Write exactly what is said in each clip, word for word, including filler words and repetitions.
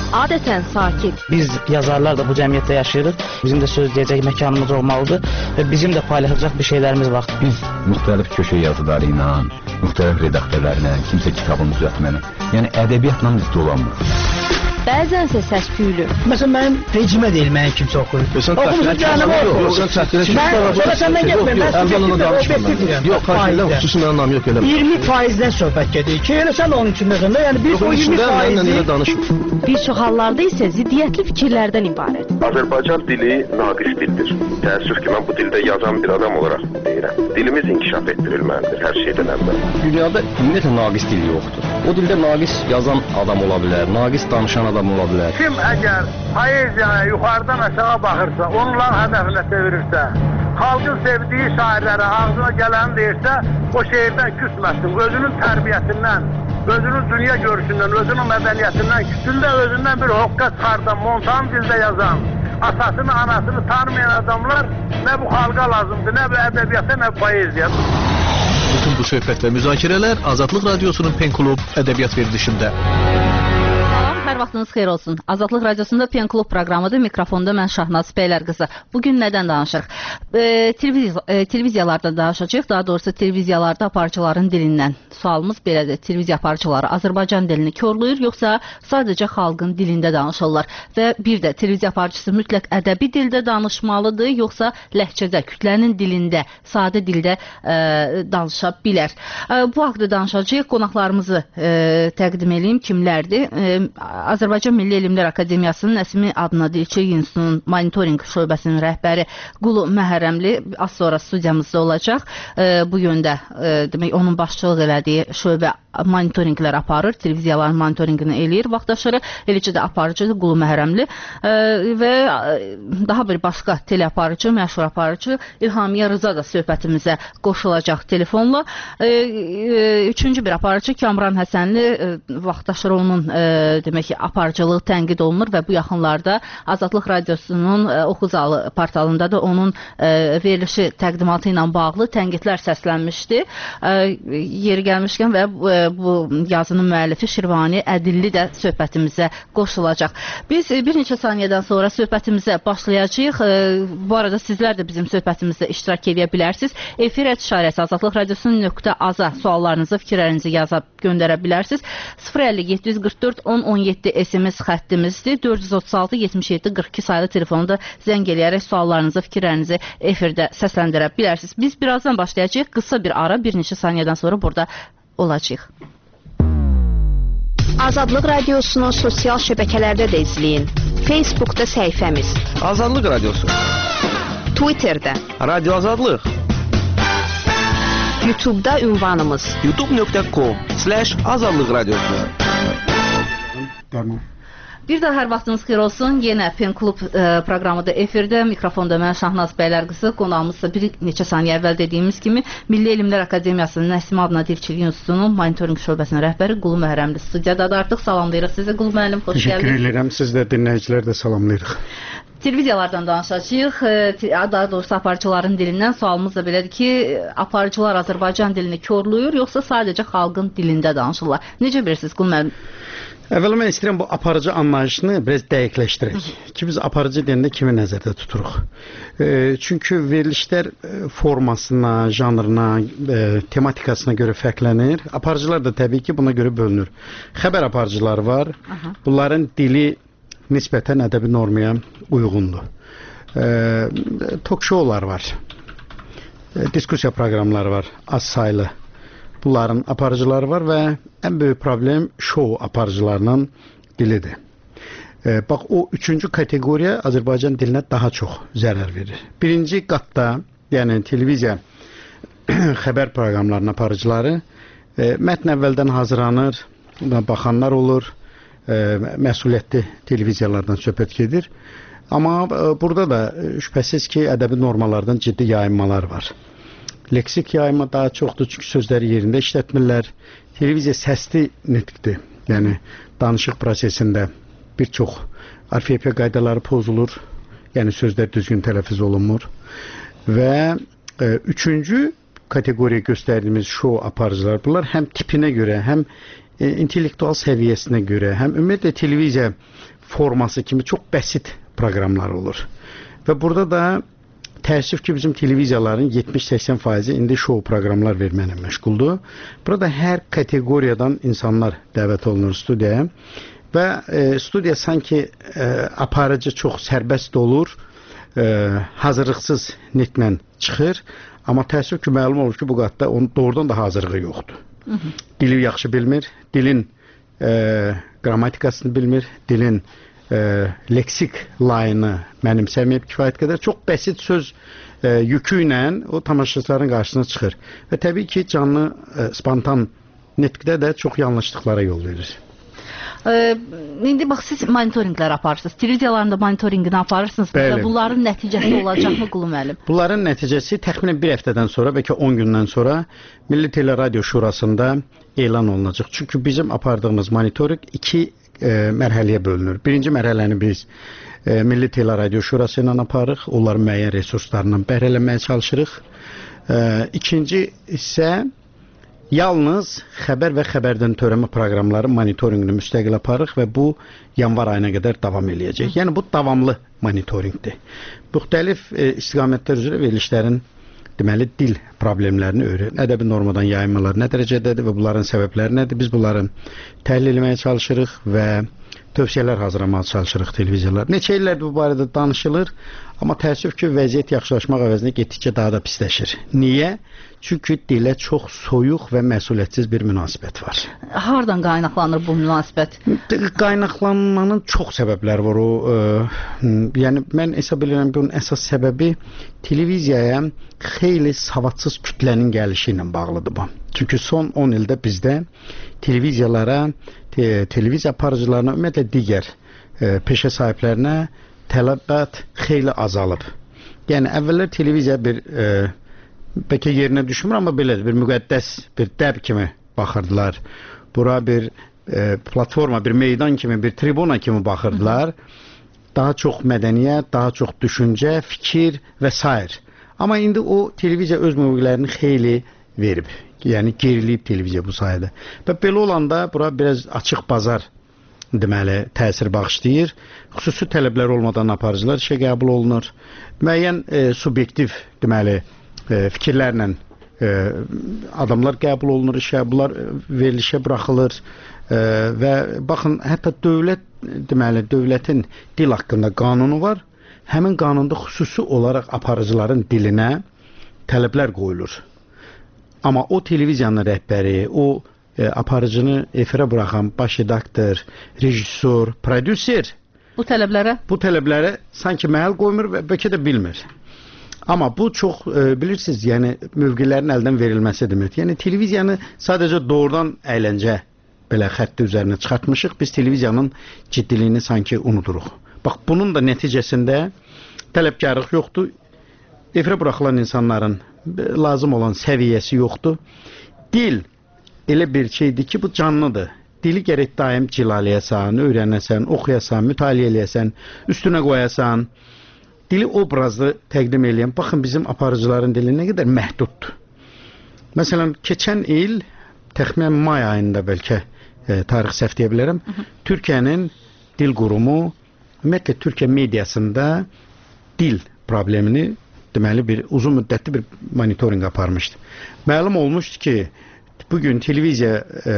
adətən sakit. Biz yazarlar da bu cəmiyyətdə yaşayırıq. Bizim də söz deyəcək məkanımız olmalıdır və bizim də paylaşacaq bir şeylərimiz var. Biz müxtəlif köşə yazıları ilə, müxtəlif redaktörlərlə, kimsə kitabını düzəltməni, yəni ədəbiyyatla biz dolanmırıq. Bəzənsə səs-küylü. Məsələn, mənim rejimə deyil, mənim kimsə oxuyur. Oxumusun canım oxuyur. Sən çəkdirə Sonra səndən getməyim, mən danışmıram. Yox, xarşıyla xüsusin anlamı yox elə. iyirmi faizdən söhbət gedir ki, elə sən də onun içindəsən də, yəni biz o iyirmi faizi... Bir çox hallarda isə ziddiyyətli fikirlərdən ibarət. Azərbaycan dili naqis dildir. Təəssüf ki, mən bu dildə yazan bir adam olaraq deyirəm. Dilimiz inkişaf etdirilməlidir hər şeydən əvvəl. Dünyada ümumiyyətlə naqis dil yoxdur. O dildə naqis yazan adam ola bilər, naqis danışan adam ola bilər. Kim əgər poeziyaya yuxarıdan aşağı baxırsa, onların hədəfinə çevirirsə, xalqın sevdiyi şairlərə ağzına gələni deyirsə, o şeirdən küsməsin. Özünün tərbiyəsindən, özünün dünya görüşündən, özünün mədəniyyətindən küsün də özündən bir hoqqa çıxardan, montan dildə yazan, atasını, anasını tanımayan adamlar nə bu xalqa lazımdır, nə bu ədəbiyyata, nə bu poeziya. Bütün bu söhbət və müzakirələr Azadlıq Radiosunun Pen Klub ədəbiyyat verilişində. Hər vaxtınız xeyir olsun. Azadlıq Radiosunda Pen Klub proqramıdır. Mikrofonda mən Şahnaz Bəylər qızı. Bugün nədən danışırıq? E, televiz e, televiziyalardan danışacağıq. Daha doğrusu televiziyalarda aparıcıların dilindən. Sualımız belədir. Televiziya aparıcıları Azərbaycan dilini körləyir, yoxsa sadəcə xalqın dilində danışırlar? Və bir də televiziya aparıcısı mütləq ədəbi dildə danışmalıdır, yoxsa ləhcədə, kütlənin dilində, sadə dildə e, danışa bilər? E, bu haqda danışacağıq. Qonaqlarımızı e, təqdim edeyim. Kimlərdir? E, Azərbaycan Milli Elmlər Akademiyasının Nəsimi adına Dilçi İnstitutunun monitorinq şöbəsinin rəhbəri Qulu Məhərrəmli az sonra studiyamızda olacaq. E, bu yöndə e, demək onun başçılıq elədiyi şöbə monitorinqlər aparır, televiziyaların monitorinqini eləyir vaxtaşırı, eləcə də aparıcıdır Qulu Məhərrəmli e, və daha bir başqa teleaparıcı, məşhur aparıcı İlhamiyə Rıza da söhbətimizə qoşulacaq telefonla. E, e, üçüncü bir aparıcı Kamran Həsənli e, vaxtaşırı onun e, demək ki, aparıcılığı tənqid olunur və bu yaxınlarda Azadlıq Radiosunun e, Oxuzalı portalında da onun e, verilişi təqdimatı ilə bağlı tənqidlər səslənmişdi. E, yeri gəlmişkən və e, bu yazının müəllifi Şirvani Ədilli də söhbətimizə qoşulacaq. Biz bir neçə saniyədən sonra söhbətimizə başlayacağıq. Bu arada sizlər də bizim söhbətimizdə iştirak edə bilərsiniz. Efir işarəsi azadlıq radiosunun nöqtə aza suallarınızı, fikirlərinizi yazıb göndərə bilərsiniz. sıfır əlli yeddi yüz qırx dörd on on yeddi S M S xəttimizdir. dörd yüz otuz altı yetmiş yeddi qırx iki sayılı telefonda zəng eləyərək suallarınızı, fikirlərinizi efirdə səsləndirə bilərsiniz. Biz birazdan başlayacağıq. Qısa bir ara, bir neçə saniyədən sonra burada olacaq. Azadlıq Radiosunu sosial şəbəkələrdə də izləyin. Facebookda səhifəmiz Azadlıq Radiosu, Twitterdə Radio Azadlıq, YouTube'da ünvanımız youtube nöqtə com slash azadlıq radiosu. Bir daha hər vaxtınız xeyir olsun. Yenə Pen Klub e, proqramıda efirdə. Mikrofonda mən Şahnaz Bəylər qızı. Qonağımızsa bir neçə saniyə əvvəl dediyimiz kimi Milli Elmlər Akademiyasının Nəsimi adına Dilçilik İnstitutunun monitorinq şöbəsinin rəhbəri Qulu Məhərrəmli studiyada da artıq salamlayırıq sizi. Qulu müəllim, xoş gəldiniz. Təşəkkür edirəm. Siz də dinləyicilər də salamlayırıq. Televiziyalardan danışacağıq. Daha doğrusu aparıcıların dilindən sualımız da belədir ki, aparıcılar Azərbaycan dilini körləyir, yoxsa sadəcə xalqın dilində danışırlar? Necə bilirsiniz Qulu müəllim? Əvvəla mən istəyirəm bu aparıcı anlayışını biraz dəqiqləşdirək. Ki biz aparıcı dilində kimi nəzərdə tuturuq? E, çünki verilişlər formasına, janrına, e, tematikasına görə fərqlənir. Aparıcılar da təbii ki buna görə bölünür. Xəbər aparıcıları var. Aha. Bunların dili nisbətən ədəbi normaya uyğundur. E, Talk-showlar var. E, diskusiya proqramları var. Az saylı. Bunların aparıcıları var və ən böyük problem şou aparıcılarının dilidir. E, bax, o üçüncü kateqoriya Azərbaycan dilinə daha çox zərər verir. Birinci qatda, yəni televiziya xəbər proqramlarının aparıcıları e, mətn əvvəldən hazırlanır, baxanlar olur, e, məsuliyyətli televiziyalardan söhbət gedir. Amma e, burada da şübhəsiz ki, ədəbi normalardan ciddi yayınmalar var. Leksik yayımı daha çoxdur, çünki sözləri yerində işlətmirlər. Televiziya səsli nitqdir. Yəni, danışıq prosesində bir çox orfoepiya qaydaları pozulur. Yəni, sözlər düzgün tələffüz olunmur. Və e, üçüncü kateqoriya göstərdiyimiz şou aparıcılar, bunlar həm tipinə görə, həm e, intellektual səviyyəsinə görə, həm ümumiyyətlə televiziya forması kimi çox bəsit proqramlar olur. Və burada da təəssüf ki, bizim televiziyaların yetmiş səksən faizi indi şou proqramlar verməklə məşğuldur. Burada hər kateqoriyadan insanlar dəvət olunur studiyaya və e, studiya sanki e, aparıcı çox sərbəst olur, e, hazırlıqsız nitlə çıxır. Amma təəssüf ki, məlum olur ki, bu qatda onun doğrudan da hazırlığı yoxdur. Hı -hı. Dili yaxşı bilmir, dilin e, qrammatikasını bilmir, dilin e, leksik layını mənimsəməyib kifayət qədər. Çox bəsit söz e, yükü ilə o tamaşaçıların qarşısına çıxır. Və təbii ki, canlı e, spontan nitqdə də çox yanlışlıqlara yol verir. Ee, indi bax, siz monitorinqlər aparırsınız. Televiziyalarında monitorinqini aparırsınız. Və bunların nəticəsi olacaqmı Qulu müəllim? Bunların nəticəsi təxminən bir həftədən sonra, bəlkə on gündən sonra Milli Teleradio Şurasında elan olunacaq. Çünki bizim apardığımız monitoring iki e, mərhələyə bölünür. Birinci mərhələni biz e, Milli Teleradio Şurası ilə aparırıq. Onların müəyyən resurslarından bəhrələnməyə çalışırıq. E, ikinci isə yalnız xəbər və xəbərdən törəmə proqramları monitorinqini müstəqil aparırıq və bu yanvar ayına qədər davam eləyəcək. Yəni bu davamlı monitorinqdir. Müxtəlif e, istiqamətlər üzrə verilişlərin deməli dil problemlərini öyrən, ədəbi normadan yayınmalar nə dərəcədədir və bunların səbəbləri nədir? Biz bunları təhlil etməyə çalışırıq və tövsiyələr hazırlamağa çalışırıq televiziyalar. Neçə illərdir bu barədə danışılır, amma təəssüf ki, vəziyyət yaxşılaşmaq əvəzinə getdikcə daha da pisləşir. Niyə? Çünki dilə çox soyuq və məsuliyyətsiz bir münasibət var. Hardan qaynaqlanır bu münasibət? Qaynaqlanmanın çox səbəbləri var. O, e, yəni mən hesab edirəm ki, onun əsas səbəbi televiziyaya xeyli savadsız kütlənin gəlişi ilə bağlıdır bu. Çünki son on ildə bizdə televiziyalara, te, televiziya aparıcılarına, ümumiyyətlə digər e, peşə sahiblərinə tələbat xeyli azalıb. Yəni əvvəllər televiziya bir e, bəlkə yerinə düşmür, amma belədir, bir müqəddəs, bir dəb kimi baxırdılar. Bura bir e, platforma, bir meydan kimi, bir tribuna kimi baxırdılar. Daha çox mədəniyyət, daha çox düşüncə, fikir və s. Amma indi o televiziya öz mövqelərini xeyli verib. Yəni geriliyib televiziya bu sayədə. Və belə olanda bura biraz açıq bazar deməli təsir bağışlayır. Xüsusi tələblər olmadan aparıcılar işə qəbul olunur. Müəyyən e, subyektiv deməli e, fikirlərlə e, adamlar qəbul olunur işə, bunlar verilişə buraxılır e, və baxın, hətta dövlət deməli dövlətin dil haqqında qanunu var. Həmin qanunda xüsusi olaraq aparıcıların dilinə tələblər qoyulur. Amma o televiziyanın rəhbəri, o e, aparıcını efirə buraxan baş redaktor, rejissor, prodüser bu tələblərə bu tələblərə sanki məhəl qoymur və bəlkə də bilmir. Amma bu çox e, bilirsiniz, yəni mövqelərin əldən verilməsi deməkdir. Yəni televiziyanı sadəcə doğrudan əyləncə belə xətti üzərinə çıxartmışıq. Biz televiziyanın ciddiliyini sanki unuduruq. Bax, bunun da nəticəsində tələbkarlıq yoxdur. Efirə buraxılan insanların lazım olan səviyyəsi yoxdur. Dil elə bir şeydir ki, bu canlıdır. Dili gərək daim cilaləyəsən, öyrənəsən, oxuyasan, mütaliə eləyəsən, üstünə qoyasan. Dili obrazlı təqdim eləyən, baxın bizim aparıcıların dili nə qədər məhduddur. Məsələn, keçən il, təxminən may ayında bəlkə e, tarix səhv deyə bilərəm, hı -hı. Türkiyənin dil qurumu, ümumiyyətlə Türkiyə mediasında dil problemini deməli bir uzun müddətli bir monitoring aparmışdı. Məlum olmuşdu ki, bugün televiziya e,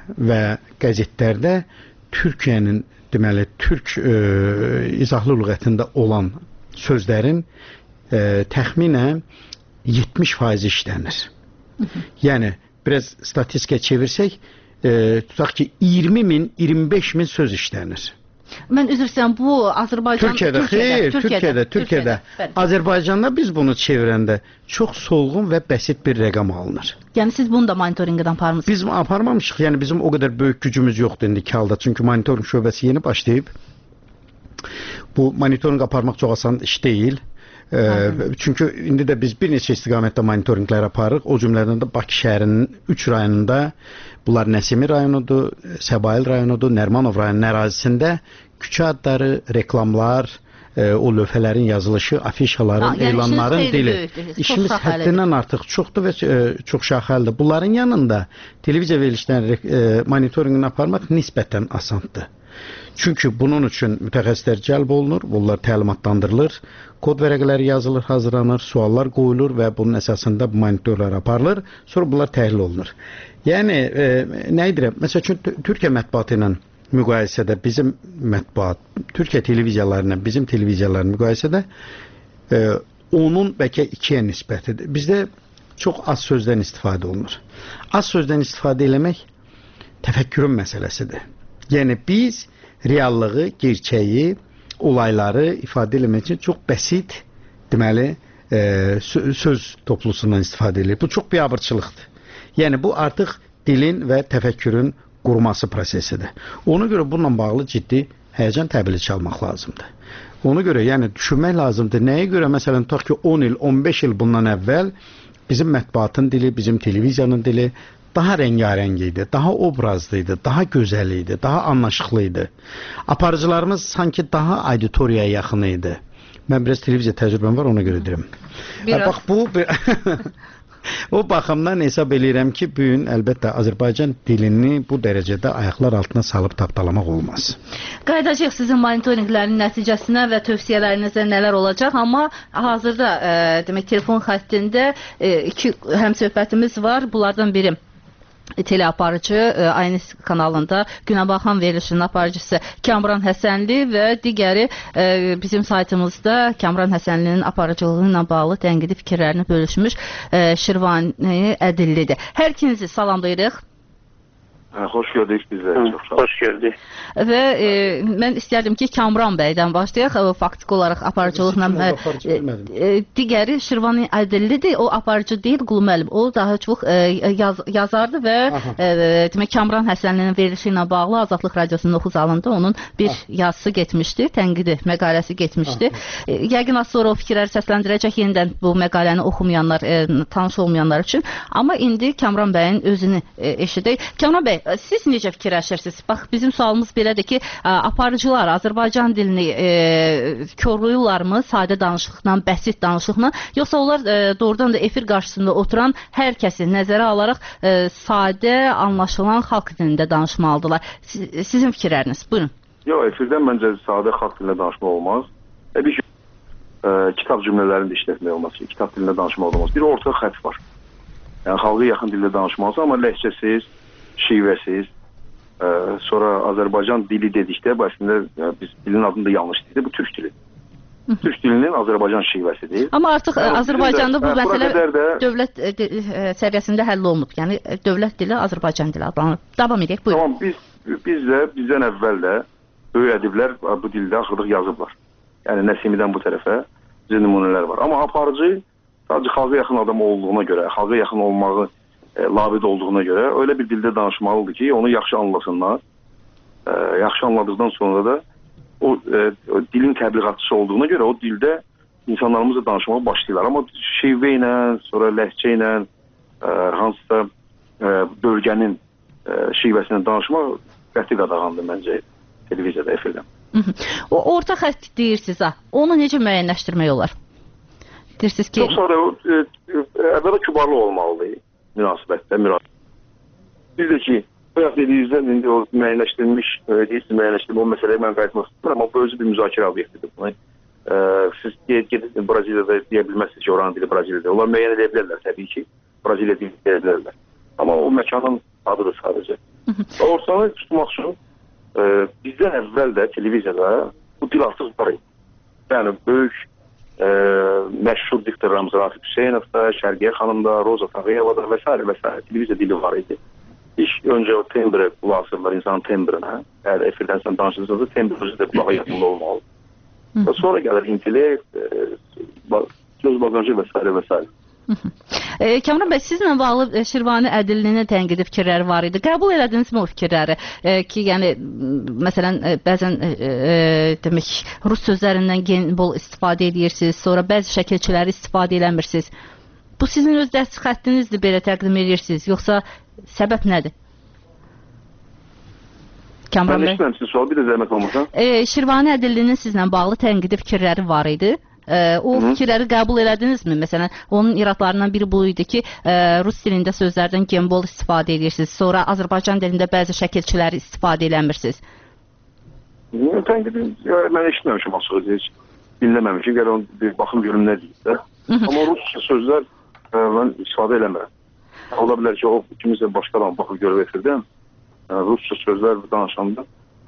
və qəzetlərdə Türkiyənin deməli türk e, izahlı lüğətində olan sözlərin e, təxminən yetmiş faizi işlənir. Hı -hı. Yəni biraz statistika çevirsək, e, tutaq ki iyirmi min, iyirmi beş min söz işlənir. Mən üzr istəyirəm, bu Azərbaycan Türkiyədə, xeyr, Türkiyədə, Türkiyədə. Azərbaycanda biz bunu çevirəndə çox solğun və bəsit bir rəqam alınır. Yəni siz bunu da monitorinqdən aparmısınız? Biz aparmamışıq. Yəni bizim o qədər böyük gücümüz yoxdur indiki halda. Çünki monitoring şöbəsi yeni başlayıb. Bu monitoring aparmaq çox asan iş deyil. Ee, çünki indi də biz bir neçə istiqamətdə monitoringlər aparırıq. O cümlədən də Bakı şəhərinin üç rayonunda, bunlar Nəsimi rayonudur, Səbail rayonudur, Nərmanov rayonunun ərazisində küçə adları, reklamlar, e, o lövhələrin yazılışı, afişaların, ha, yəni elanların dili. Böyükdür. İşimiz həddindən artıq çoxdur və e, çox şaxəlidir. Bunların yanında televiziya verilişlərinin e, monitoringini aparmaq nisbətən asandır. Çünki bunun üçün mütəxəssislər cəlb olunur, bunlar təlimatlandırılır, kod vərəqələri yazılır, hazırlanır, suallar qoyulur və bunun əsasında bu monitorlar aparılır, sonra bunlar təhlil olunur. Yəni, e, nə edirəm? Məsəl üçün, Türkiyə mətbuatı ilə müqayisədə bizim mətbuat, Türkiyə televiziyalarına, bizim televiziyaların müqayisədə e, onun bəlkə ikiyə nisbətidir. Bizdə çox az sözdən istifadə olunur. Az sözdən istifadə eləmək təfəkkürün məsələsidir. Yəni, biz reallığı, gerçəyi, olayları ifadə eləmək üçün çox bəsit, deməli, e, söz toplusundan istifadə edilir. Bu çox biabırçılıqdır. Yəni, bu artıq dilin və təfəkkürün qurması prosesidir. Ona görə bununla bağlı ciddi həyəcan təbili çalmaq lazımdır. Ona görə, yəni, düşünmək lazımdır. Nəyə görə, məsələn, tutaq ki, on il, on beş il bundan əvvəl bizim mətbuatın dili, bizim televiziyanın dili daha rəngarəng idi, daha obrazlı idi, daha gözəl idi, daha anlaşıqlı idi. Aparıcılarımız sanki daha auditoriyaya yaxın idi. Mən biraz televiziya təcrübəm var, ona görə deyirəm. Bax, bu... O baxımdan hesab eləyirəm ki, bu gün əlbəttə Azərbaycan dilini bu dərəcədə ayaqlar altına salıb tapdalamaq olmaz. Qayıdacaq sizin monitorinqlərin nəticəsinə və tövsiyələrinizə nələr olacaq, amma hazırda e, demək telefon xəttində e, iki həmsöhbətimiz var. Bunlardan biri teleaparıcı, aynı kanalında Günəbaxan verilişinin aparıcısı Kamran Həsənli və digəri e, bizim saytımızda Kamran Həsənlinin aparıcılığı ilə bağlı tənqidi fikirlərini bölüşmüş e, Şirvani Ədillidir. Hər ikinizi salamlayırıq. Hə, xoş gördük bizə. Çox sağ olun. Xoş gördük. Və e, mən istərdim ki, Kamran bəydən başlayaq. E, faktiki olaraq aparıcılıqla e, e, digəri Şirvani Ədillidir. O aparıcı deyil, Qulu müəllim. O daha çox e, yaz, yazardı və e, demək Kamran Həsənlinin verilişi ilə bağlı Azadlıq Radiosunun oxu zalında onun bir Aha. yazısı getmişdi, tənqidi məqaləsi getmişdi. E, yəqin az sonra o fikirləri səsləndirəcək yenidən bu məqaləni oxumayanlar, e, tanış olmayanlar üçün. Amma indi Kamran bəyin özünü e, eşidək. Kamran bəy, siz necə fikirləşirsiniz? Bax, bizim sualımız belədir ki, aparıcılar Azərbaycan dilini e, korlayırlarmı sadə danışıqla, bəsit danışıqla, yoxsa onlar e, doğrudan da efir qarşısında oturan hər kəsi nəzərə alaraq e, sadə, anlaşılan xalq dilində danışmalıdırlar? Siz, sizin fikirləriniz, buyurun. Yox, efirdən məncə sadə xalq dilində danışmaq olmaz. E, bir e, kitab cümlələrini də işlətmək olmaz ki, kitab dilində danışmaq olmaz. Bir orta xətt var. Yəni, xalqa yaxın dildə danışmaz, amma ləhcəsiz, şivəsiz, ə, sonra Azərbaycan dili dedikdə, bu əslində ə, biz dilin adını da yanlış deyildi, bu türk dili. Türk dilinin Azərbaycan şivəsidir. Amma artıq yəni, Azərbaycanda bu də, məsələ də, dövlət ə, ə, səviyyəsində həll olunub. Yəni dövlət dili Azərbaycan dili adlanır. Davam edək, buyurun. Tamam, biz, biz də, bizdən əvvəl də böyük ədiblər bu dildə axırdıq yazıblar. Yəni Nəsimidən bu tərəfə bizə nümunələr var. Amma aparıcı sadəcə xalqa yaxın adam olduğuna görə, xalqa yaxın olmağı E, labid olduğuna görə öyle bir dildə danışmalıdır ki, onu yaxşı anlasınlar. E, yaxşı anladıqdan sonra da o, e, o dilin təbliğatçısı olduğuna görə o dildə insanlarımızla danışmağa başlayırlar. Amma şivə ilə, sonra ləhcə ilə, e, hansısa e, bölgənin e, şivəsindən danışmaq qəti qadağandır məncə televiziyada, efirdən. O orta xətt deyirsiniz ha. Onu necə müəyyənləşdirmək olar? Deyirsiniz ki, çox sadə, e, e, əvvəla kübarlı olmalıdır. Münasibətdə, münasibət. Biz də ki, bayaq dediyinizdən indi o müəyyənləşdirilmiş, deyirsiniz müəyyənləşdirilmiş, o məsələyə mən qayıtmaq istəyirəm, amma bu özü bir müzakirə obyektidir. Bunu, e, siz gedib Braziliyada deyə bilməzsiniz ki, oranın dili Braziliyada. Onlar müəyyən edə bilərlər, təbii ki, Braziliya dili edə bilərlər. Amma o məkanın adıdır sadəcə. Ortanı tutmaq üçün e, bizdən əvvəl də televiziyada bu dil artıq var idi. Yəni, böyük E, məşhur diktorlarımız Ratif Hüseynov da, Şərqiyə xanım da, Roza Tağıyeva da və s. və s. televiziya dili var idi. İş öncə o tembre qulaq asırlar insanın tembrinə. Əgər efirdən sən danışırsanız, tembr özü də qulağa yaxında olmalı. Və sonra gəlir intellekt, e, göz bagajı və s. və s. E, Kamran bəy, sizlə bağlı Şirvani Ədillinin tənqidi fikirləri var idi. Qəbul elədinizmi o fikirləri? E, ki, yəni, məsələn, e, bəzən e, e, demək, rus sözlərindən genbol istifadə edirsiniz, sonra bəzi şəkilçiləri istifadə eləmirsiniz. Bu sizin öz dərs xəttinizdir, belə təqdim edirsiniz, yoxsa səbəb nədir? Kamran bəy. Mən sizin sual bir də zəhmət olmasa. E, Şirvani Ədillinin sizlə bağlı tənqidi fikirləri var idi. E, o Hı. fikirləri qəbul elədinizmi? Məsələn, onun iradlarından biri bu idi ki, e, rus dilində sözlərdən genbol istifadə edirsiniz, sonra Azərbaycan dilində bəzi şəkilçiləri istifadə eləmirsiniz. Tənqidi mən eşitməmişim açığı heç. Dinləməmişim. Gəl onu bir baxım görüm nə deyir də. Amma rusca sözlər mən istifadə eləmirəm. Ola bilər ki, o ikimiz də başqa adam baxıb görüb etirdən. Rusca sözlər danışanda.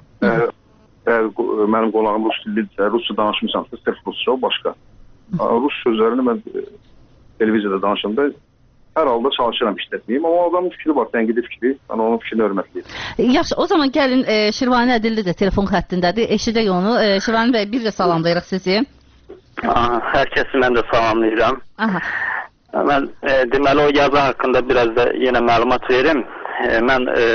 Əgər mənim qonağım rus dilidirsə, rusca danışmışamsa, sırf rusca o başqa. Rus sözlərini mən televiziyada danışanda hər halda çalışıram işlətməyim. Amma adamın fikri var, tənqidi fikri. Mən onun fikrini hörmətliyim. Yaxşı, o zaman gəlin e, Şirvani Ədilli də telefon xəttindədir. Eşidək onu. E, Şirvani bəy, bir də salamlayırıq sizi. Hər kəsi mən də salamlayıram. Aha. Mən e, deməli o yazı haqqında biraz da yenə məlumat verim. E, mən e,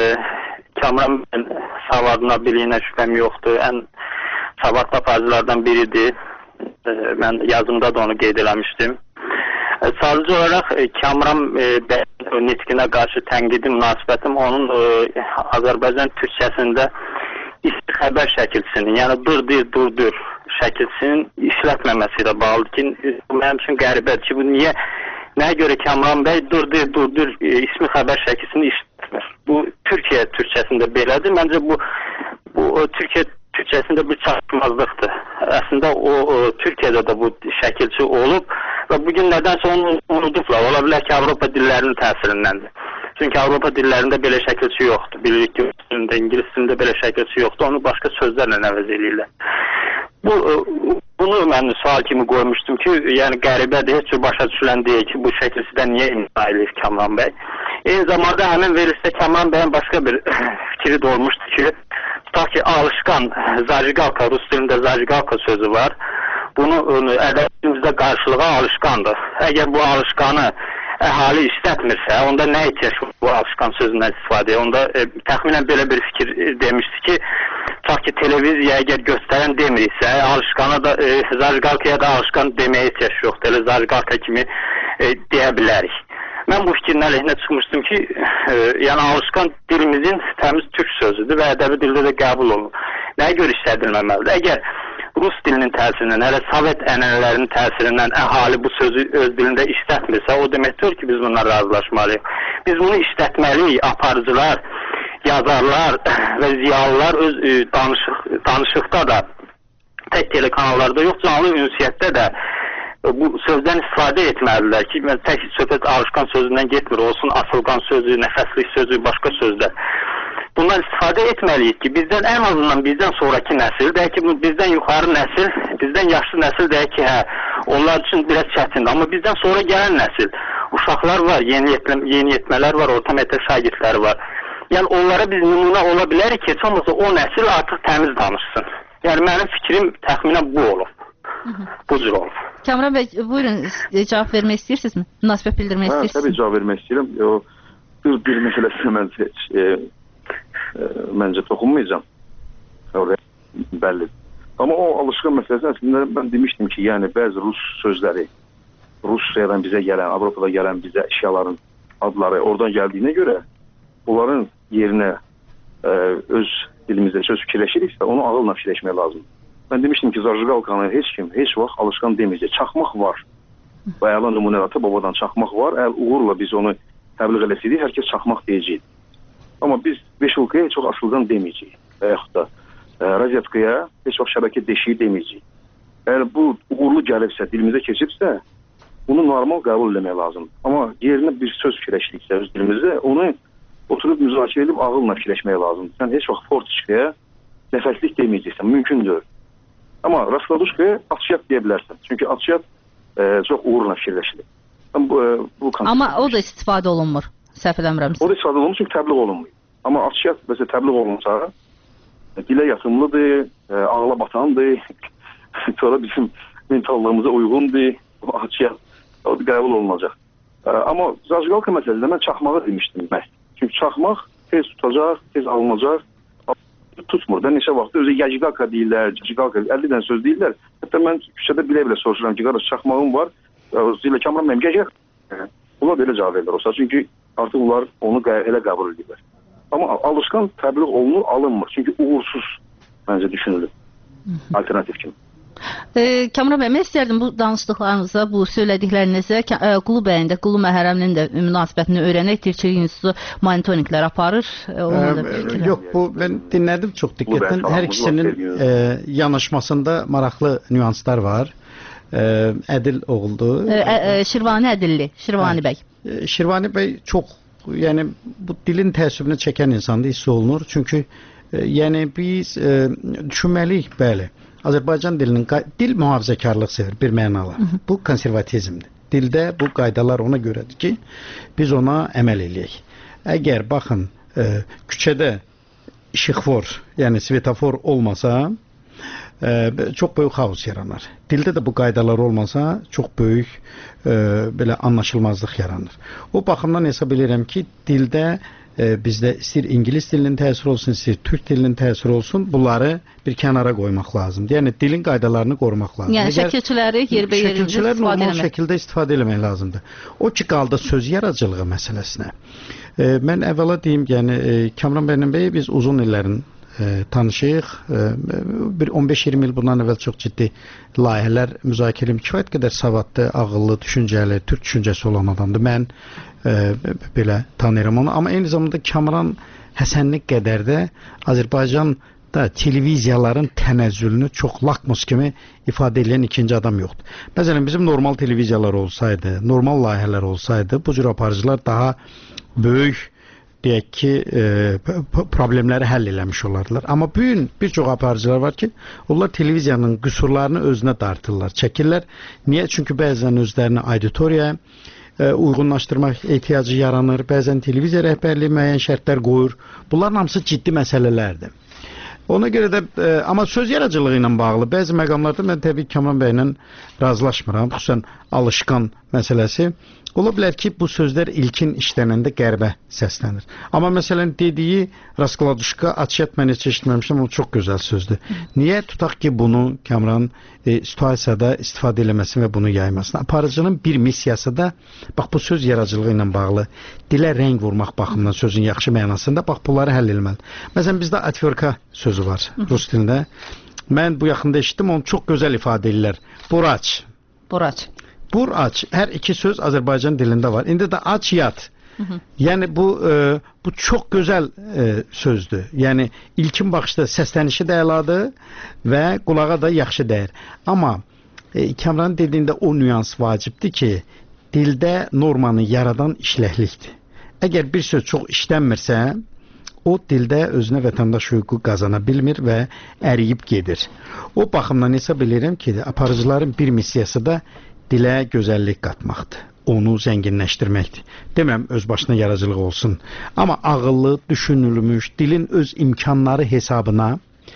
Kamran savadına, biliyinə şübhəm yoxdur. Ən savadlı fazilərdən biridir. E, mən yazımda da onu qeyd eləmişdim. E, sadəcə olaraq e, Kamran e, bəyin nitqinə qarşı tənqidi münasibətim onun e, Azərbaycan türkçəsində isti xəbər şəkilsinin, yəni dur deyir, dur dur şəkilsinin işlətməməsi ilə bağlıdır ki, bu mənim üçün qəribədir ki, bu niyə, nəyə görə Kamran bəy dur deyir, dur dur e, ismi xəbər şəkilsini işlətmir. Bu Türkiyə türkçəsində belədir. Məncə bu, bu o, Türkiyə türkçəsində bir çatışmazlıqdır. Əslində o, o Türkiyədə də bu şəkilçi olub və bugün nədənsə onu unudublar. Ola bilər ki, Avropa dillərinin təsirindəndir. Çünki Avropa dillərində belə şəkilçi yoxdur. Bilirik ki, İngilis dilində belə şəkilçi yoxdur. Onu başqa sözlərlə əvəz edirlər. Bu, bunu mən sual kimi qoymuşdum ki, yəni qəribədir, heç cür başa düşülən deyil ki, bu şəkilçidən niyə imza edir Kamran bəy. Eyni zamanda həmin verilişdə Kamran bəyin başqa bir fikri də olmuşdu ki, tutaq ki, alışqan, zajigalka, rus dilində zajigalka sözü var. Bunu ədəbiyyatımızda qarşılığa alışqandır. Əgər bu alışqanı əhali işlətmirsə, onda nə ihtiyac var bu alışqan sözündən istifadə? Onda e, təxminən belə bir fikir e, demişdi ki, tutaq ki, televiziya əgər göstərən demirsə, alışqana da, e, zajigalkaya da alışqan deməyə ihtiyac yoxdur. Elə zajigalka kimi e, deyə bilərik. Mən bu fikrin əleyhinə çıxmışdım ki, e, yəni alışqan dilimizin təmiz türk sözüdür və ədəbi dildə də qəbul olunur. Nəyə görə işlədilməməlidir? Əgər rus dilinin təsirindən, hələ Sovet ənənələrinin təsirindən əhali bu sözü öz dilində işlətmirsə, o deməkdir ki, biz bundan razılaşmalıyıq. Biz bunu işlətməliyik, aparıcılar, yazarlar və ziyalılar öz e, danışıq, danışıqda da, tək telekanallarda yox, canlı ünsiyyətdə də e, bu sözdən istifadə etməlidirlər ki, tək söhbət alışqan sözündən getmir, olsun asılqan sözü, nəfəslik sözü, başqa sözlər. Bundan istifadə etməliyik ki, bizdən ən azından bizdən sonraki nəsil, deyək ki, bizdən yuxarı nəsil, bizdən yaşlı nəsil deyək ki, hə, onlar üçün biraz çətindir. Amma bizdən sonra gələn nəsil, uşaqlar var, yeni, yetmə, yeni yetmələr var, orta məktəb şagirdləri var. Yəni onlara biz nümunə ola bilərik ki, heç olmasa o nəsil artıq təmiz danışsın. Yəni mənim fikrim təxminən bu olub. Bu cür olub. Kamran bəy, buyurun, cavab vermək istəyirsinizmi? Münasibət bildirmək istəyirsiniz? Hə, təbii cavab vermək istəyirəm. O, bir, bir məsələsinə mən heç... E, E, məncə toxunmayacağım. Orada bəllidir. Amma o alışqan məsələsi əslində mən demişdim ki, yəni bəzi rus sözləri, Rusiyadan bizə gələn, Avropada gələn bizə əşyaların adları oradan gəldiyinə görə onların yerinə e, öz dilimizdə söz fikirləşiriksə, onu ağılla fikirləşmək lazımdır. Mən demişdim ki, zajigalkanı heç kim, heç vaxt alışqan deməyəcək. Çaxmaq var. Və əla nümunə ata-babadan çaxmaq var. Əgər uğurla biz onu təbliğ eləsəydik, hər kəs çaxmaq deyəcək. Amma biz beşulkaya heç vaxt asılqan deməyəcəyik. Və yaxud da e, razetkaya heç vaxt şəbəkə deşiyi deməyəcəyik. Əgər bu uğurlu gəlibsə, dilimizə keçibsə, bunu normal qəbul eləmək lazımdır. Amma yerinə bir söz fikirləşdiksə öz dilimizdə, onu oturub müzakirə edib ağılla fikirləşmək lazımdır. Sən heç vaxt fortiçkaya nəfəslik deməyəcəksən, mümkündür. Amma rastladuşkaya atışyat deyə bilərsən. Çünki atışyat e, çox uğurla fikirləşilir. Bu, e, bu Amma o da istifadə olunmur. Səhv eləmirəmsə. O da istifadə olunur çünki təbliğ olunmuyor. Amma atışyat məsələn təbliğ olunsa, dilə yatımlıdır, e, ağla batandır, sonra bizim mentallığımıza uyğundur, o atışyat o da qəbul olunacaq. E, amma zajigalka məsələsində mən çaxmağı demişdim məhz. Çünki çaxmaq tez tutacaq, tez alınacaq, tutmur da neçə vaxt özü yajigalka deyirlər, yajigalka əlli dənə söz deyirlər. Hətta mən küçədə bilə-bilə soruşuram ki, qardaş çaxmağım var, zilə Kamran mənim gəcək. Bunlar belə cavab verirlər olsa, çünki artıq onlar onu elə qəbul edirlər. Amma alışqan təbliğ olunur, alınmır. Çünki uğursuz məncə düşünülür. Alternativ kimi. E, Kamran bəy, mən istərdim bu danışdıqlarınıza, bu söylədiklərinizə e, Qulu bəyin də, Qulu Məhərrəminin də münasibətini öyrənək. Tirçilik İnstitutu monitorinqlər aparır. E, e, yox, bu mən dinlədim çox diqqətlə. Hər ikisinin e, yanaşmasında maraqlı nüanslar var. E, Ədil oğuldur. E, e, Şirvani Ədilli, Şirvani bəy. E, Şirvani bəy çox, yəni bu dilin təəssübünü çəkən insandır, hiss olunur. Çünki e, yəni biz e, düşünməliyik, bəli. Azərbaycan dilinin dil mühafizəkarlıq sevir bir mənala. Bu konservatizmdir. Dildə bu qaydalar ona görədir ki, biz ona əməl eləyək. Əgər baxın, e, küçədə işıqfor, yəni svetofor olmasa, e, çox böyük xaos yaranar. Dildə də bu qaydalar olmasa, çox böyük e, belə anlaşılmazlıq yaranır. O baxımdan hesab edirəm ki, dildə e, bizdə istəyir ingilis dilinin təsiri olsun, istəyir türk dilinin təsiri olsun, bunları bir kənara qoymaq lazımdır. Yəni dilin qaydalarını qorumaq lazımdır. Yəni şəkilçiləri yerbəyerində istifadə etmək. Normal şəkildə istifadə etmək lazımdır. O ki, qaldı söz yaradıcılığı məsələsinə. E, mən əvvəla deyim, yəni e, Kamran bəylə bəy biz uzun illərin e, tanışıyıq. E, bir on beş iyirmi il bundan əvvəl çox ciddi layihələr müzakirə etdim. Kifayət qədər savadlı, ağıllı, düşüncəli, türk düşüncəsi olan adamdır. Mən e, belə tanıyıram onu. Amma eyni zamanda Kamran Həsənli qədər də Azərbaycan da televiziyaların tənəzzülünü çox lakmus kimi ifadə edən ikinci adam yoxdur. Məsələn, bizim normal televiziyalar olsaydı, normal layihələr olsaydı, bu cür aparıcılar daha böyük, deyək ki, e, problemləri həll eləmiş olardılar. Amma bugün bir çox aparıcılar var ki, onlar televiziyanın qüsurlarını özünə dartırlar, çəkirlər. Niyə? Çünki bəzən özlərini auditoriyaya e, uyğunlaşdırmaq ehtiyacı yaranır, bəzən televiziya rəhbərliyi müəyyən şərtlər qoyur. Bunların hamısı ciddi məsələlərdir. Ona görə də, e, amma söz yaradıcılığı ilə bağlı bəzi məqamlarda mən təbii Kamran bəylə razılaşmıram, xüsusən alışqan məsələsi. Ola bilər ki, bu sözlər ilkin işlənəndə qərbə səslənir. Amma məsələn dediyi Raskladuşka, açıyat mən heç eşitməmişəm, o çox gözəl sözdür. Niyə tutaq ki, bunu Kamran e, situasiyada istifadə eləməsin və bunu yaymasın? Aparıcının bir missiyası da, bax bu söz yaradıcılığı ilə bağlı, dilə rəng vurmaq baxımından sözün yaxşı mənasında, bax bunları həll eləməlidir. Məsələn, bizdə atverka sözü var rus dilində. Mən bu yaxında eşitdim, onu çox gözəl ifadə edirlər. Buraç. Buraç. Bur aç. Hər iki söz Azərbaycan dilində var. İndi də aç yat. Hı -hı. Yəni bu e, bu çox gözəl e, sözdür. Yəni ilkin baxışda səslənişi də əladır və qulağa da yaxşı dəyir. Amma e, Kamran dediyində o nüans vacibdir ki, dildə normanı yaradan işləklikdir. Əgər bir söz çox işlənmirsə, o dildə özünə vətəndaş hüququ qazana bilmir və əriyib gedir. O baxımdan hesab edirəm ki, aparıcıların bir missiyası da dilə gözəllik qatmaqdır, onu zənginləşdirməkdir. Deməm, öz başına yaradıcılıq olsun. Amma ağıllı, düşünülmüş, dilin öz imkanları hesabına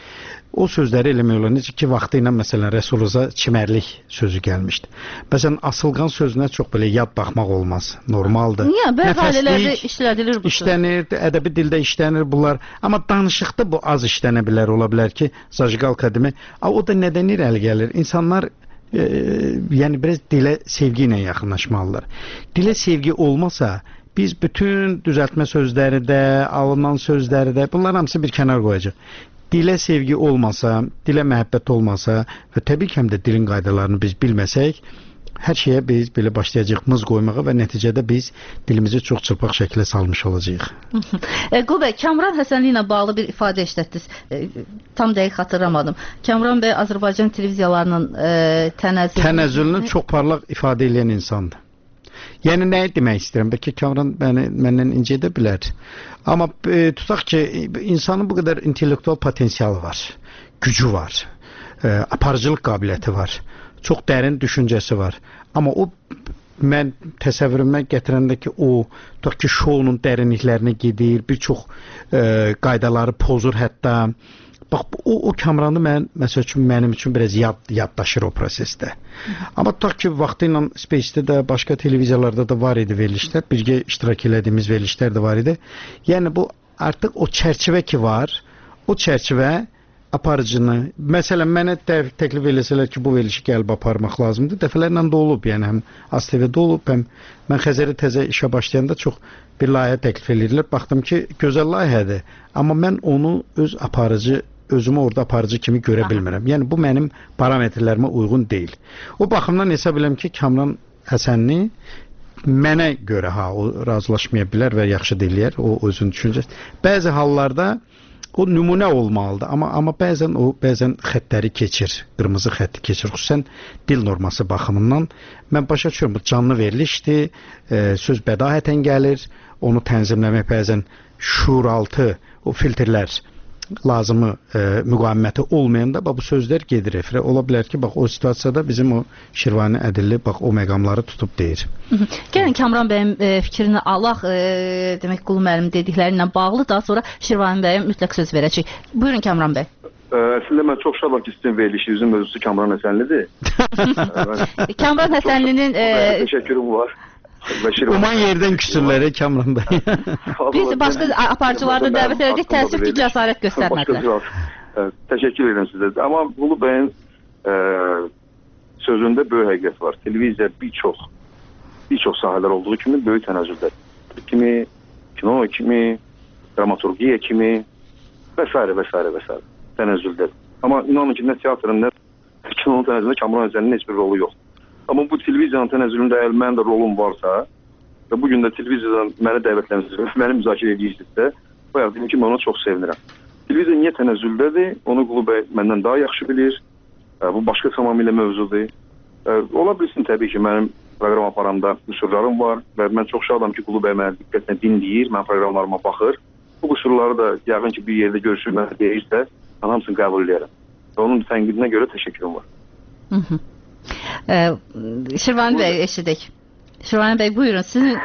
o sözləri eləmək olar. Necə ki, vaxtı ilə məsələn Rəsuluza çimərlik sözü gəlmişdi. Məsələn, asılqan sözünə çox belə yad baxmaq olmaz. Normaldır. Niyə? Bəzi ailələrdə işlədilir bu söz. İşlənir, ədəbi dildə işlənir bunlar. Amma danışıqda bu az işlənə bilər, ola bilər ki, zajqal qədimi. O da nədən irəli gəlir? İnsanlar e, yəni biraz dilə sevgi ilə yaxınlaşmalılar. Dilə sevgi olmasa, biz bütün düzəltmə sözləri də, alınan sözləri də, bunlar hamısı bir kənar qoyacaq. Dilə sevgi olmasa, dilə məhəbbət olmasa və təbii ki, həm də dilin qaydalarını biz bilməsək, hər şeyə biz belə başlayacaq mız qoymağa və nəticədə biz dilimizi çox çılpaq şəkildə salmış olacağıq. Qul bəy, Kamran Həsənli ilə bağlı bir ifadə işlətdiniz. E, tam dəqiq xatırlamadım. Kamran bəy Azərbaycan televiziyalarının e, tənəzzülünü... Tənəzzülünü çox parlaq ifadə edən insandır. Yəni, nəyi demək istəyirəm? Bəlkə Kamran məni, məndən incə edə bilər. Amma e, tutaq ki, insanın bu qədər intellektual potensialı var, gücü var, e, aparıcılıq qabiliyyəti var, çox dərin düşüncəsi var. Amma o, mən təsəvvürümə gətirəndə ki, o, tutaq ki, şounun dərinliklərinə gedir, bir çox e, qaydaları pozur hətta. Bax, o, o Kamranı mən, məsəl üçün, mənim üçün biraz yad, yaddaşır o prosesdə. Amma tutaq ki, vaxtı ilə Space-də də, başqa televiziyalarda da var idi verilişlər, birgə iştirak elədiyimiz verilişlər də var idi. Yəni, bu artıq o çərçivə ki var, o çərçivə aparıcını, məsələn, mənə təklif eləsələr ki, bu verilişi gəlib aparmaq lazımdır, dəfələrlə də olub, yəni həm A S T V-də olub, həm mən Xəzəri təzə işə başlayanda çox bir layihə təklif edirlər, baxdım ki, gözəl layihədir, amma mən onu öz aparıcı özümü orada aparıcı kimi görə bilmirəm. Yəni bu mənim parametrlərimə uyğun deyil. O baxımdan hesab edirəm ki, Kamran Həsənli mənə görə ha o razılaşmaya bilər və yaxşı deyirlər, o özünün düşüncəsi. Bəzi hallarda o nümunə olmalıdır, amma amma bəzən o bəzən xəttləri keçir, qırmızı xətti keçir. Xüsusən dil norması baxımından mən başa düşürəm, bu canlı verilişdir, e, söz bədahətən gəlir, onu tənzimləmək bəzən şuuraltı o filtrlər lazımı e, müqaviməti olmayanda bax bu sözlər gedir efirə. Ola bilər ki, bax o situasiyada bizim o Şirvani Ədilli bax o məqamları tutub deyir. Gəlin Kamran bəyin e, fikrini alaq, e, demək Qulu müəllim dediklərinə bağlı, daha sonra Şirvani bəyə mütləq söz verəcək. Buyurun Kamran bəy. Əslində mən çox şadam ki, sizin verilişinizin mövzusu Kamran Həsənlidir. Kamran Həsənlinin e... təşəkkürüm var. Uman yerdən küsürləri Kamran bəy. Biz başqa aparıcılarda dəvət edəcək, təəssüf ki, cəsarət göstərmədilər. Təşəkkür edirəm sizə. Amma Qulu bəyin e, sözündə böyük həqiqət var. Televiziya bir çox bir çox sahələr olduğu kimi böyük tənəzzüldə. Kimi kino, kimi dramaturgiya kimi və s. və s. və s. tənəzzüldə. Amma inanın ki, nə teatrın, nə kinonun tənəzzülündə Kamran Həsənlinin heç bir rolu yoxdur. Amma bu televiziyanın tənəzzülündə əgər mənim də rolum varsa və bugün də televiziyadan məni dəvətləmişsiniz, məni müzakirə edirsinizsə, bayaq dedim ki, mən onu çox sevinirəm. Televiziya niyə tənəzzüldədir? Onu Qulu bəy məndən daha yaxşı bilir. Bu başqa tamamilə mövzudur. Ola bilsin təbii ki, mənim proqram aparanda qüsurlarım var və mən çox şadam ki, Qulu bəy mənə diqqətlə dinləyir, mən proqramlarıma baxır. Bu qüsurları da yəqin ki, bir yerdə görüşür, mənə deyirsə, mən hamısını qəbul edərəm. Və onun tənqidinə görə təşəkkürüm var. Hı hı. Ee, Şirvani Bey eşidik. Şirvani Bey buyurun sizin.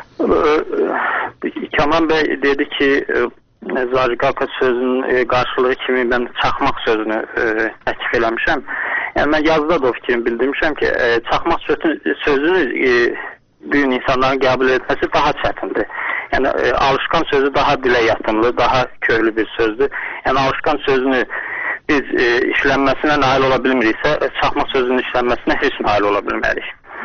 Kamran Bey dedi ki Zajqalka sözünün qarşılığı kimi mən çaxmaq sözünü təklif eləmişəm. Yəni mən yazıda da o fikrimi bildirmişəm ki çaxmaq sözünü bu gün insanların qəbul etməsi daha çətindir. Yəni alışqan sözü daha dilə yatımlı, daha köklü bir sözdür. Yəni alışqan sözünü biz e, işlənməsinə nail ola bilmiriksə, çaxmaq sözünün işlənməsinə heç nail ola bilmərik.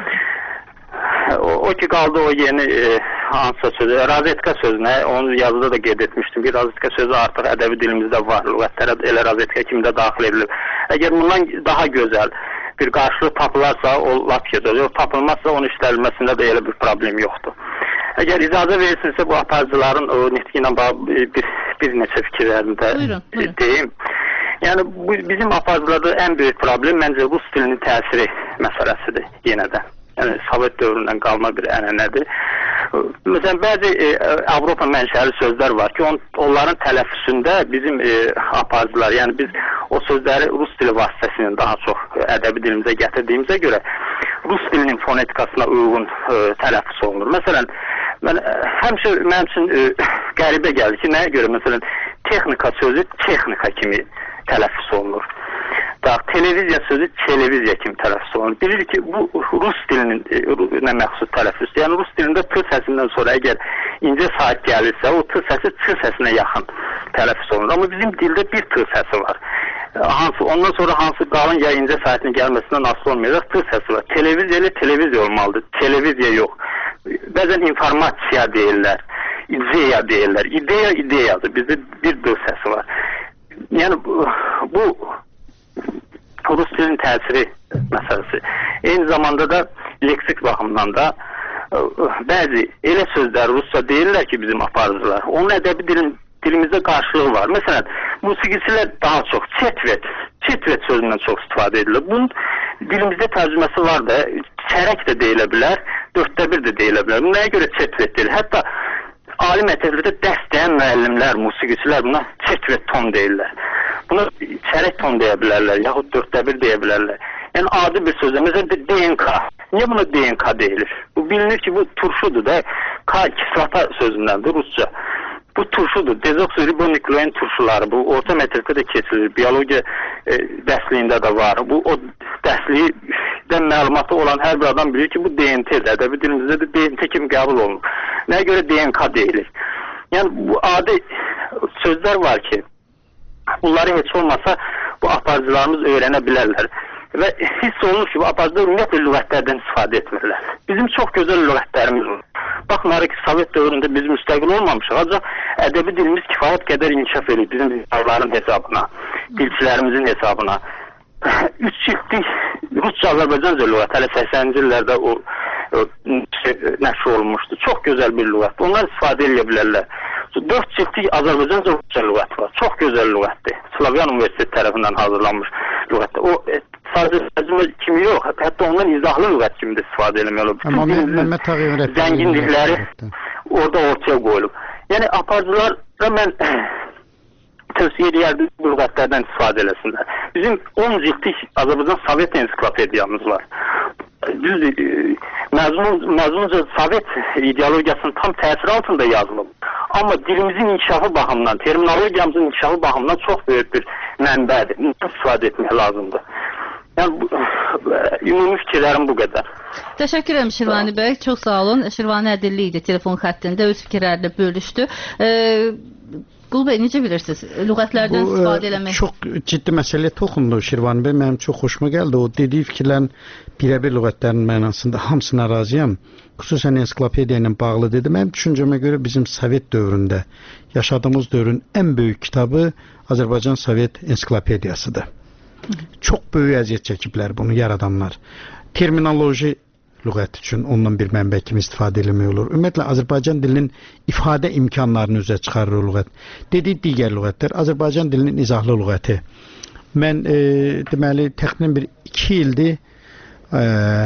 O, o ki qaldı o yeni e, hansısa sözü, razetka sözünə, onu yazıda da qeyd etmişdim ki, razetka sözü artıq ədəbi dilimizdə var, lüğətlərə elə razetka kimi də daxil edilir. Əgər bundan daha gözəl bir qarşılıq tapılarsa, o lap gözəl, o tapılmazsa onun işlənməsində də elə bir problem yoxdur. Əgər icazə verirsinizsə, bu aparıcıların o nitqi ilə bir, bir neçə fikirlərini də buyurun, buyurun. deyim. Yəni bu bizim aparıcılarda ən böyük problem məncə rus dilinin təsiri məsələsidir yenə də. Yəni Sovet dövründən qalma bir ənənədir. Məsələn bəzi e, Avropa mənşəli sözlər var ki, on, onların tələffüzündə bizim e, aparıcılar, yəni biz o sözləri rus dili vasitəsilə daha çox ədəbi dilimizə gətirdiyimizə görə rus dilinin fonetikasına uyğun e, tələffüz olunur. Məsələn, mən e, həmişə mənim üçün e, qəribə gəldi ki, nəyə görə məsələn texnika sözü texnika kimi tələffüz olunur. Da televiziya sözü televiziya kimi tələffüz olunur. Bilir ki, bu rus dilinin nə məxsus tələffüzdür. Yəni rus dilində t səsindən sonra əgər incə saat gəlirsə, o t səsi ç səsinə yaxın tələffüz olunur. Amma bizim dildə bir t səsi var. Hansı ondan sonra hansı qalın ya incə saatin gəlməsindən asılı olmayacaq t səsi var. Televiziya ilə televiziya olmalıdır. Televiziya yox. Bəzən informasiya deyirlər. İdeya deyirlər. İdeya ideyadır. Bizdə bir d səsi var. Yəni bu, bu rus dilinin təsiri məsələsi. Eyni zamanda da leksik baxımdan da bəzi elə sözlər rusca deyirlər ki, bizim aparıcılar. Onun ədəbi dilin, dilimizdə qarşılığı var. Məsələn, musiqiçilər daha çox çetvet, çetvet sözündən çox istifadə edilir. Bunun dilimizdə tərcüməsi var da, çərək də deyilə bilər, dörddə bir də deyilə bilər. Nəyə görə çetvet deyilir? Hətta ali məktəblərdə dərs deyən müəllimlər, musiqiçilər buna çetvet ton deyirlər. Buna çərək ton deyə bilərlər, yaxud dörddə bir deyə bilərlər. Yəni adi bir sözlə, məsələn D N K. Niyə buna D N K deyilir? Bu bilinir ki, bu turşudur da, K kislota sözündəndir rusca. Bu turşudur, dezoksiribonuklein turşuları, bu orta metrikdə də keçilir, biyologiya e, dərsliyində də var. Bu o dərslikdən məlumatı olan hər bir adam bilir ki, bu D N T-dir, ədəbi dilimizdə də D N T kimi qəbul olunur. Nəyə görə D N K deyilir? Yəni bu adi sözlər var ki, bunları heç olmasa bu aparıcılarımız öyrənə bilərlər. Və hiss olunur ki, bu aparıcılar ümumiyyətlə lüğətlərdən istifadə etmirlər. Bizim çox gözəl lüğətlərimiz var. Baxmayaraq ki, Sovet dövründə biz müstəqil olmamışıq. Ancaq ədəbi dilimiz kifayət qədər inkişaf edir bizim dillərin hesabına, dilçilərimizin hesabına. Üç ciltlik Rusça Azərbaycanca lüğət hələ səksəninci illərdə o, o nəşr olunmuşdu. Çox gözəl bir lüğət. Onlar istifadə edə bilərlər. Dörd ciltlik Azərbaycanca Rusça lüğət var. Çox gözəl lüğətdir. Slavyan Universiteti tərəfindən hazırlanmış lüğətdir. O sadəcə tərcümə kimi yox, hətta ondan izahlı lüğət kimi də istifadə edilməli olur. Amma Məhəmməd Tağıyev zəngin dilləri orada ortaya qoyulub. Yəni aparıcılara mən tövsiyə edərdim bu lüğətlərdən istifadə eləsinlər. Bizim on ciltlik Azərbaycan Sovet ensiklopediyamız var. Düzdür, məzmunca Sovet ideologiyasının tam təsiri altında yazılıb. Amma dilimizin inkişafı baxımından, terminologiyamızın inkişafı baxımından çox böyük bir mənbədir. Bundan istifadə etmək lazımdır. Yəni, bu, ümumi fikirlərim bu qədər. Təşəkkür ederim Şirvani bəy, çox sağ olun. Şirvani Ədilli idi telefon xəttində, öz fikirlərini bölüşdü. Ee, Qul bəy, necə bilirsiniz? Lüğətlərdən bu, istifadə eləmək? Çox ciddi məsələyə toxundu Şirvani bəy, mənim çox xoşuma gəldi. O dediyi fikirlərin birəbir lüğətlərin mənasında hamısına razıyam. Xüsusən ensiklopediya ilə bağlı dedi. Mənim düşüncəmə görə bizim Sovet dövründə yaşadığımız dövrün ən böyük kitabı Azərbaycan Sovet ensiklopediyasıdır. Çox böyük əziyyət çəkiblər bunu yaradanlar. Terminoloji lüğət üçün ondan bir mənbə kimi istifadə eləmək olur. Ümumiyyətlə Azərbaycan dilinin ifadə imkanlarını üzə çıxarır o lüğət. Dediyi digər lüğətlər Azərbaycan dilinin izahlı lüğəti. Mən e, deməli təxminən bir iki ildir e,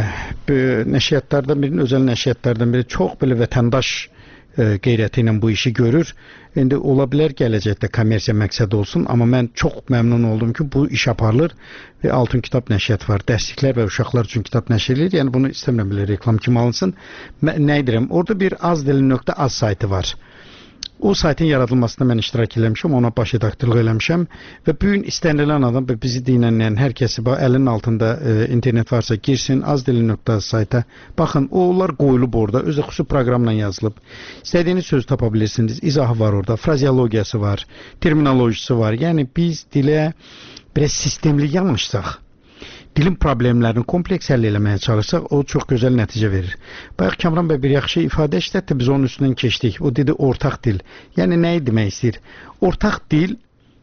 nəşriyyatlardan birinin, özəl nəşriyyatlardan biri çox belə vətəndaş e, qeyrəti ilə bu işi görür. İndi ola bilər gələcəkdə kommersiya məqsədi olsun, amma mən çox məmnun oldum ki, bu iş aparılır və Altın Kitab nəşriyyat var. Dərsliklər və uşaqlar üçün kitab nəşr edilir. Yəni bunu istəmirəm belə reklam kimi alınsın. Mən nə edirəm? Orada bir azdilin.az saytı var. O saytın yaradılmasında mən iştirak eləmişəm, ona baş redaktorluq eləmişəm və bu gün istənilən adam və bizi dinləyən hər kəsi əlinin altında e, internet varsa girsin, azdilin.az sayta. Baxın, onlar qoyulub orada, özü xüsusi proqramla yazılıb. İstədiyiniz söz tapa bilirsiniz, izahı var orada, frazeologiyası var, terminolojisi var. Yəni biz dilə biraz sistemli yanaşsaq, dilin problemlərini kompleks həll eləməyə çalışsaq, o çox gözəl nəticə verir. Bayaq Kamran bəy bir yaxşı ifadə işlətdi, biz onun üstündən keçdik. O dedi ortaq dil. Yəni nəyi demək istəyir? Ortaq dil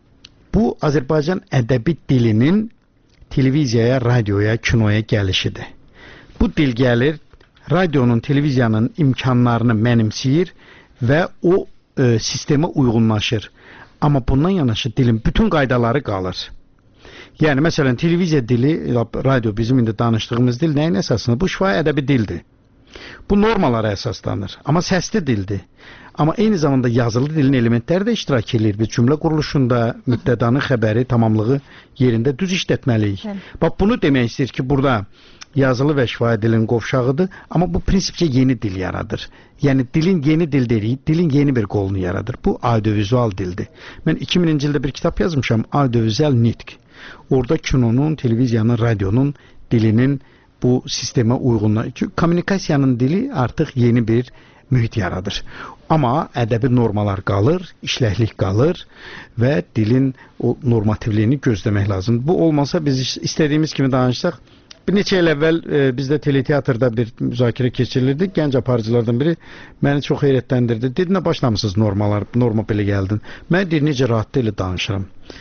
bu Azərbaycan ədəbi dilinin televiziyaya, radioya, kinoya gəlişidir. Bu dil gəlir, radionun, televiziyanın imkanlarını mənimsəyir və o e, sistemə uyğunlaşır. Amma bundan yanaşı dilin bütün qaydaları qalır. Yəni, məsələn, televiziya dili, radio bizim indi danışdığımız dil nəyin əsasında? Bu şifahi ədəbi dildir. Bu normalara əsaslanır. Amma səsli dildir. Amma eyni zamanda yazılı dilin elementləri də iştirak edir. Bir cümlə quruluşunda mübtədanın xəbəri, tamamlığı yerində düz işlətməliyik. Bax, bunu demək istəyir ki, burada yazılı və şifahi dilin qovşağıdır. Amma bu prinsipcə yeni dil yaradır. Yəni, dilin yeni dil deyirik, dilin yeni bir qolunu yaradır. Bu audiovizual dildir. Mən iki mininci ildə bir kitab yazmışam, audiovizual nitq. Orada kinonun, televiziyanın, radyonun dilinin bu sistemə uyğunluğu. Çünki kommunikasiyanın dili artıq yeni bir mühit yaradır. Amma ədəbi normalar qalır, işləklik qalır və dilin o normativliyini gözləmək lazımdır. Bu olmasa biz istədiyimiz kimi danışsaq, bir neçə il əvvəl e, bizdə teleteatrda bir müzakirə keçirilirdi. Gənc aparıcılardan biri məni çox heyrətləndirdi. Dedi, nə başlamışsınız normalar, norma belə gəldin. Mən deyir, necə rahat ilə danışıram.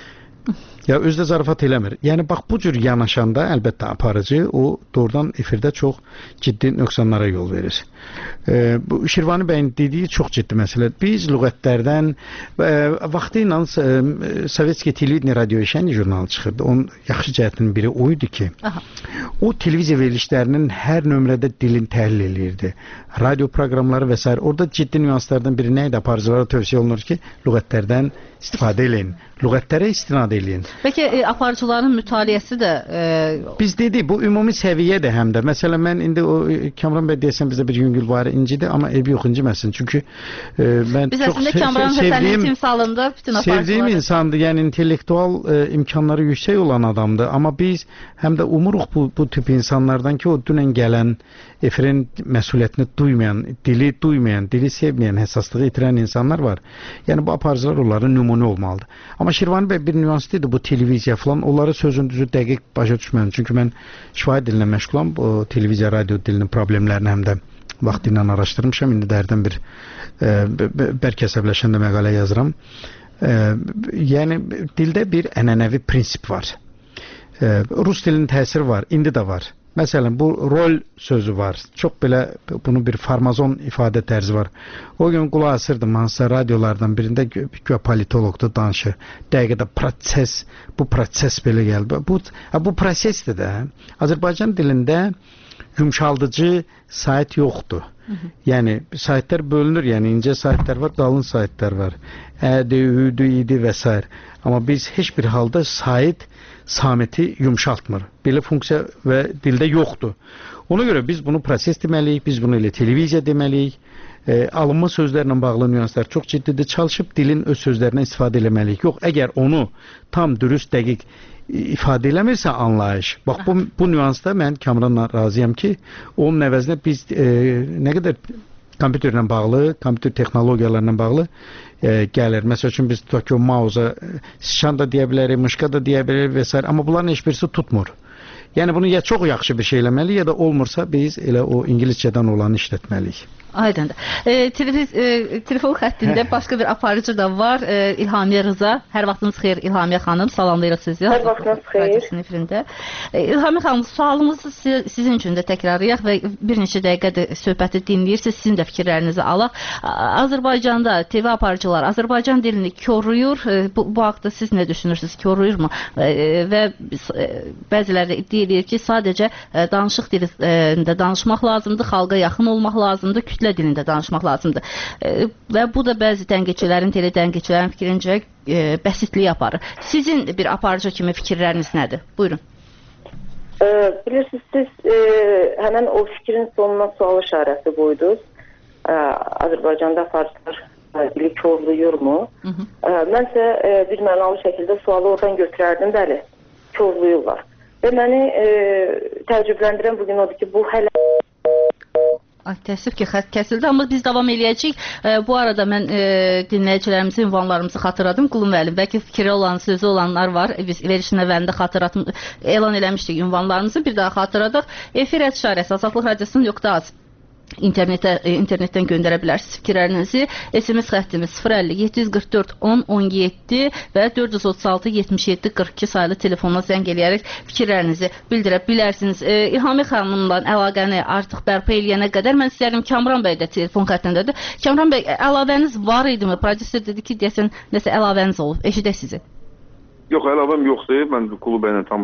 Ya özdə zarafat eləmir. Yəni bax bu cür yanaşanda əlbəttə aparıcı o doğrudan efirdə çox ciddi nöqsanlara yol verir. E, bu Şirvani bəyin dediyi çox ciddi məsələ. Biz lüğətlərdən e, vaxtı ilə e, Sovetski Televideniya radioşəni jurnalı çıxırdı. Onun yaxşı cəhətinin biri o idi ki, aha, o televiziya verilişlərinin hər nömrədə dilin təhlil eləyirdi. Radio proqramları və s. Orada ciddi nüanslardan biri nə idi? Aparıcılara tövsiyə olunur ki, lüğətlərdən istifadə eləyin. Lüğətlərə istinad eləyin. Peki e, aparıcıların mütaliəsi də e... biz dedik, bu ümumi səviyyədir həm də. Məsələn, mən indi o Kamran bəy deyəsən bizdə bir yüngül var incidir, amma ev yox inciməsin. Çünki e, mən biz çox əslində Kamran Həsənin timsalında bütün aparıcılar sevdiyim insandır. Yəni intellektual e, imkanları yüksək olan adamdır. Amma biz həm də umuruq bu, bu tip insanlardan ki, o dünən gələn efirin məsuliyyətini duymayan, dili duymayan, dili sevməyən, həssaslığı itirən insanlar var. Yəni bu aparıcılar onların nümunə olmalıdır. Amma Şirvani bəy bir nüans idi bu televiziya falan, onları sözün düzü dəqiq başa düşmədim. Çünki mən şifahi dilinə məşğulam, o televiziya, radio dilinin problemlərini həm də vaxtı ilə araşdırmışam. İndi də hərdən bir e, bəlkə əsəbləşəndə məqalə yazıram. E, yəni dildə bir ənənəvi prinsip var. E, Rus dilinin təsiri var, indi də var. Məsələn, bu rol sözü var. Çox belə bunun bir farmazon ifadə tərzi var. O gün qulaq asırdım hansısa radiolardan birində güya politologda danışır. Dəqiqədə proses, bu proses belə gəldi. Bu bu prosesdir də. Azərbaycan dilində yumşaldıcı sait yoxdur. Hı -hı. Yəni saitlər bölünür, yəni incə saitlər var, qalın saitlər var. Ədi, üdü, idi və s. Amma biz heç bir halda sait samiti yumşaltmır. Belə funksiya və dildə yoxdur. Ona görə biz bunu proses deməliyik, biz bunu elə televiziya deməliyik. E, alınma sözlərlə bağlı nüanslar çox ciddidir. Çalışıb dilin öz sözlərindən istifadə eləməliyik. Yox, əgər onu tam dürüst, dəqiq ifadə eləmirsə anlayış. Bax bu, bu nüansda mən Kamranla razıyam ki, onun əvəzinə biz e, nə qədər kompüterlə bağlı, kompüter texnologiyalarla bağlı e, gəlir. Məsəl üçün biz tutaq ki, o mausa sıçan da deyə bilərik, mışqa da deyə bilərik və s. Amma bunların heç birisi tutmur. Yəni bunu ya çox yaxşı bir şey eləməliyik, ya da olmursa biz elə o ingiliscədən olanı işlətməliyik. Aydındır. E, televiz, e, telefon xəttində başqa bir aparıcı da var. E, İlhamiyə Rıza. Hər vaxtınız xeyir İlhamiyə xanım. Salamlayırıq sizi. Hər vaxtınız xeyir. E, İlhamiyə xanım, sualımızı sizin üçün də təkrarlayaq və bir neçə dəqiqədir söhbəti dinləyirsiniz. Sizin də fikirlərinizi alaq. Azərbaycanda T V aparıcılar Azərbaycan dilini koruyur. E, bu, bu haqda siz nə düşünürsünüz? Koruyurmu? E, və e, bəziləri də iddia edir ki, sadəcə e, danışıq dilində danışmaq lazımdır, xalqa yaxın olmaq lazımdır, kütlə dilində danışmaq lazımdır. E, və bu da bəzi tənqidçilərin, tele tənqidçilərin fikrincə e, bəsitliyi aparır. Sizin bir aparıcı kimi fikirləriniz nədir? Buyurun. E, bilirsiniz, siz e, həmən o fikrin sonuna sual işarəsi qoydunuz. E, Azərbaycanda aparıcılar dili korluyurmu? Hı -hı. E, mənsə e, bir mənalı şəkildə sualı oradan götürərdim, bəli, korluyurlar. Və məni e, təəccübləndirən bugün odur ki, bu hələ Ay, təəssüf ki, xətt kəsildi, amma biz davam eləyəcəyik. E, bu arada mən e, dinləyicilərimizin ünvanlarımızı xatırladım. Qulum Vəlim, bəlkə fikri olan, sözü olanlar var. E, biz verişin əvvəlində xatırlatım, elan eləmişdik ünvanlarımızı. Bir daha xatırladıq. Efir işarəsi Azadlıq Radiosunun .az internetə, internetdən göndərə bilərsiniz fikirlərinizi. S M S xəttimiz sıfır əlli yeddi yüz qırx dörd on on yeddi və dörd yüz otuz altı yetmiş yeddi qırx iki sayılı telefonla zəng eləyərək fikirlərinizi bildirə bilərsiniz. E, İlhami xanımla əlaqəni artıq bərpa eləyənə qədər mən istəyirəm, Kamran bəy də telefon xəttindədir. Kamran bəy, əlavəniz var idimi? Prodüser dedi ki, deyəsən nəsə əlavəniz olub. Eşidək sizi. Yox, əlavəm yoxdur. Mən klub bəylə tam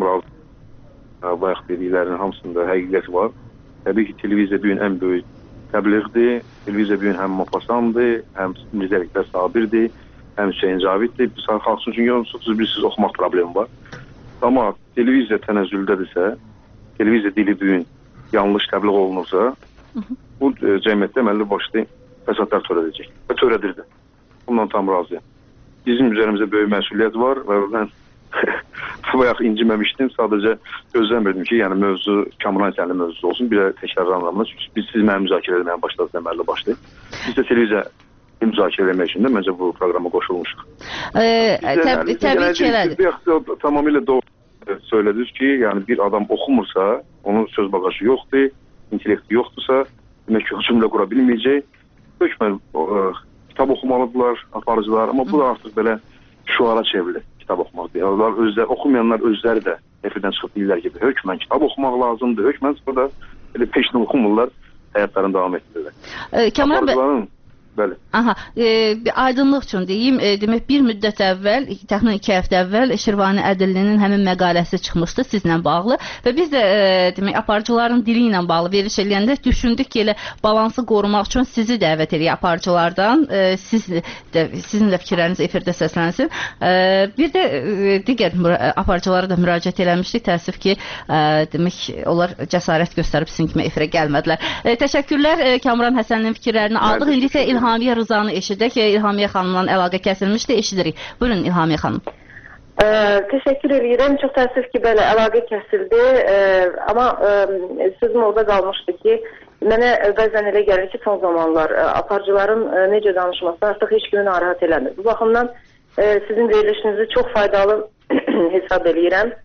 razı. Bayaq dediklərinin hamısında həqiqət var. Təbii ki, televiziya bugün ən böyük təbliğdir. Televiziya bugün həm Mopasandır, həm Mirzə Ələkbər Sabirdir, həm Hüseyin Caviddir. Biz xalq üçün yoxsuz bir siz oxumaq problemi var. Amma televiziya tənəzzüldədirsə, televiziya dili bugün yanlış təbliğ olunursa, hı -hı. bu e, cəmiyyətdə əməlli başlı fəsadlar törədəcək və törədir də. Bundan tam razıyam. Bizim üzərimizdə böyük məsuliyyət var və mən bayaq inciməmişdim. Sadəcə gözləmirdim ki, yəni mövzu Kamran Əsənli mövzusu olsun. Bir də təkrarlanmaz. Çünki biz siz mənim müzakirə etməyə başladınız əməlli başlı. Biz də televiziya müzakirə etmək üçün də məncə bu proqrama qoşulmuşuq. Ee, təbii təbii ki, elədir. Tamamilə doğru söylədiniz ki, yəni bir adam oxumursa, onun söz bagajı yoxdur, intellekti yoxdursa, demək ki, cümlə qura bilməyəcək. Hökmən kitab oxumalıdırlar aparıcılar, amma bu da artıq belə şuara çevrilir. Kitab oxumaq deyil. Onlar özləri, oxumayanlar özləri də efirdən çıxıb deyirlər ki, hökmən kitab oxumaq lazımdır. Hökmən sonra elə peşini oxumurlar, həyatlarını davam etdirirlər. E, Kamran bəy, bəli. Aha, e, bir aydınlıq üçün deyim, e, demək bir müddət əvvəl, təxminən iki həftə əvvəl Şirvani Ədillinin həmin məqaləsi çıxmışdı sizlə bağlı və biz də e, demək aparıcıların dili ilə bağlı veriş eləyəndə düşündük ki, elə balansı qorumaq üçün sizi dəvət eləyək aparıcılardan, e, siz də, sizin də fikirləriniz efirdə səslənsin. E, bir də e, digər aparıcılara da müraciət eləmişdik, təəssüf ki, e, demək onlar cəsarət göstərib sizin kimi efirə gəlmədilər. E, təşəkkürlər e, Kamran Həsənlinin fikirlərini aldıq. İndi isə İlhamiyə Rızanı eşidək. İlhamiyə xanımla əlaqə kəsilmişdi, eşidirik. Buyurun İlhamiyə xanım. Ə, təşəkkür edirəm. Çox təəssüf ki, belə əlaqə kəsildi. Ə, amma ə, sözüm orada qalmışdı ki, mənə bəzən elə gəlir ki, son zamanlar ə, aparıcıların ə, necə danışması artıq heç kimi narahat eləmir. Bu baxımdan ə, sizin verilişinizi çox faydalı hesab edirəm.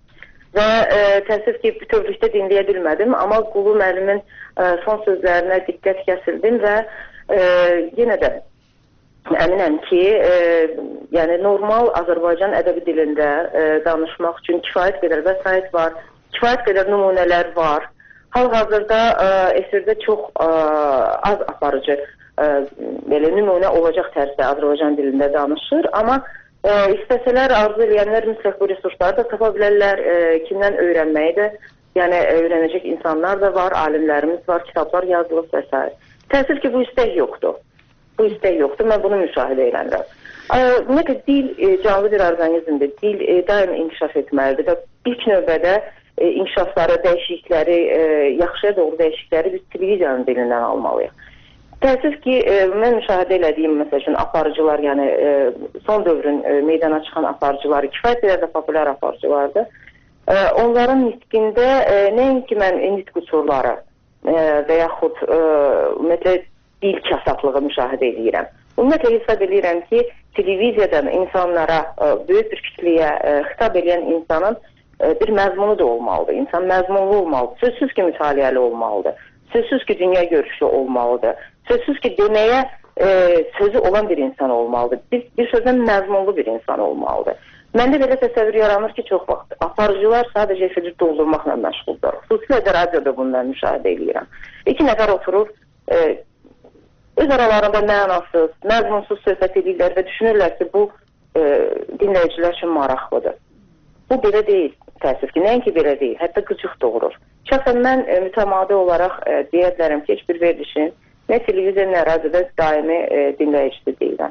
Və e, təəssüf ki, bütövlükdə dinləyə bilmədim, amma Qulu müəllimin e, son sözlərinə diqqət kəsildim və e, yenə də əminəm ki, e, yəni normal Azərbaycan ədəbi dilində e, danışmaq üçün kifayət qədər vəsait var, kifayət qədər nümunələr var. Hal-hazırda e, efirdə çox e, az aparıcı e, belə nümunə olacaq tərzdə Azərbaycan dilində danışır, amma e, istəsələr, arzu edənlər mütləq bu resursları da tapa bilərlər, e, kimdən öyrənməyi də, yəni öyrənəcək insanlar da var, alimlərimiz var, kitablar yazılıb və s. Təəssüf ki, bu istək yoxdur. Bu istək yoxdur, mən bunu müşahidə edirəm. Ümumiyyətlə, dil e, canlı bir orqanizmdir, dil e, daim inkişaf etməlidir və ilk növbədə e, inkişafları, dəyişiklikləri, e, yaxşıya doğru dəyişiklikləri biz televiziyanın dilindən almalıyıq. Təəssüf ki, e, mən müşahidə elədiyim, məsəl üçün, aparıcılar, yəni e, son dövrün e, meydana çıxan aparıcıları, kifayət qədər də populyar aparıcılardır. E, onların nitqində e, nəinki mən nitq qüsurları e, və yaxud e, ümumiyyətlə dil kasatlığı müşahidə edirəm. Ümumiyyətlə hesab edirəm ki, televiziyadan insanlara, e, böyük bir kütləyə e, xitab edən insanın e, bir məzmunu da olmalıdır. İnsan məzmunlu olmalıdır, sözsüz ki, mütaliəli olmalıdır, sözsüz ki, dünya görüşlü olmalıdır. Sözsüz ki, deməyə e, sözü olan bir insan olmalıdır. Bir, bir sözdən məzmunlu bir insan olmalıdır. Məndə belə təsəvvür yaranır ki, çox vaxt aparıcılar sadəcə efiri doldurmaqla məşğuldur. Xüsusilə də radioda bundan müşahidə edirəm. İki nəfər oturur, e, öz aralarında mənasız, məzmunsuz söhbət edirlər və düşünürlər ki, bu e, dinləyicilər üçün maraqlıdır. Bu belə deyil, təəssüf ki, nəinki belə deyil, hətta qıcıq doğurur. Şəxsən mən e, mütəmadi olaraq e, deyə bilərəm ki, heç bir verilişin nə televiziya, nə radioda daimi e, dinləyicisi deyiləm.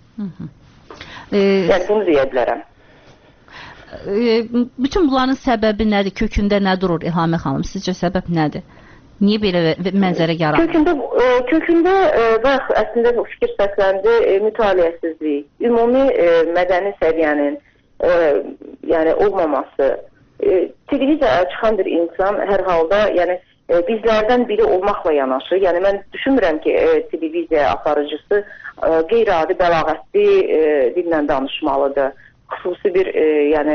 E, yəni bunu deyə bilərəm. E, bütün bunların səbəbi nədir? Kökündə nə durur İlhamə xanım? Sizcə səbəb nədir? Niyə belə mənzərə yaranır? Kökündə, e, kökündə e, bax, əslində fikir səsləndi, e, mütaliəsizlik, ümumi e, mədəni səviyyənin e, yəni olmaması. E, televiziyaya çıxan bir insan hər halda, yəni E, bizlərdən biri olmaqla yanaşı, yəni mən düşünmürəm ki, e, televiziya aparıcısı e, qeyri-adi bəlağətli e, dillə danışmalıdır, xüsusi bir e, yəni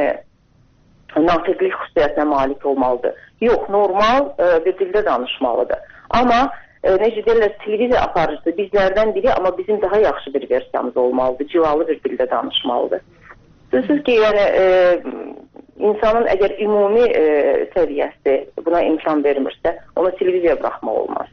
natiqlik xüsusiyyətinə malik olmalıdır. Yox, normal e, bir dildə danışmalıdır. Amma e, necə deyirlər, televiziya aparıcısı bizlərdən biri, amma bizim daha yaxşı bir versiyamız olmalıdır, civalı bir dildə danışmalıdır. Sözsüz ki, yəni e, insanın əgər ümumi e, səviyyəsi buna imkan vermirsə, onu televiziyaya buraxmaq olmaz.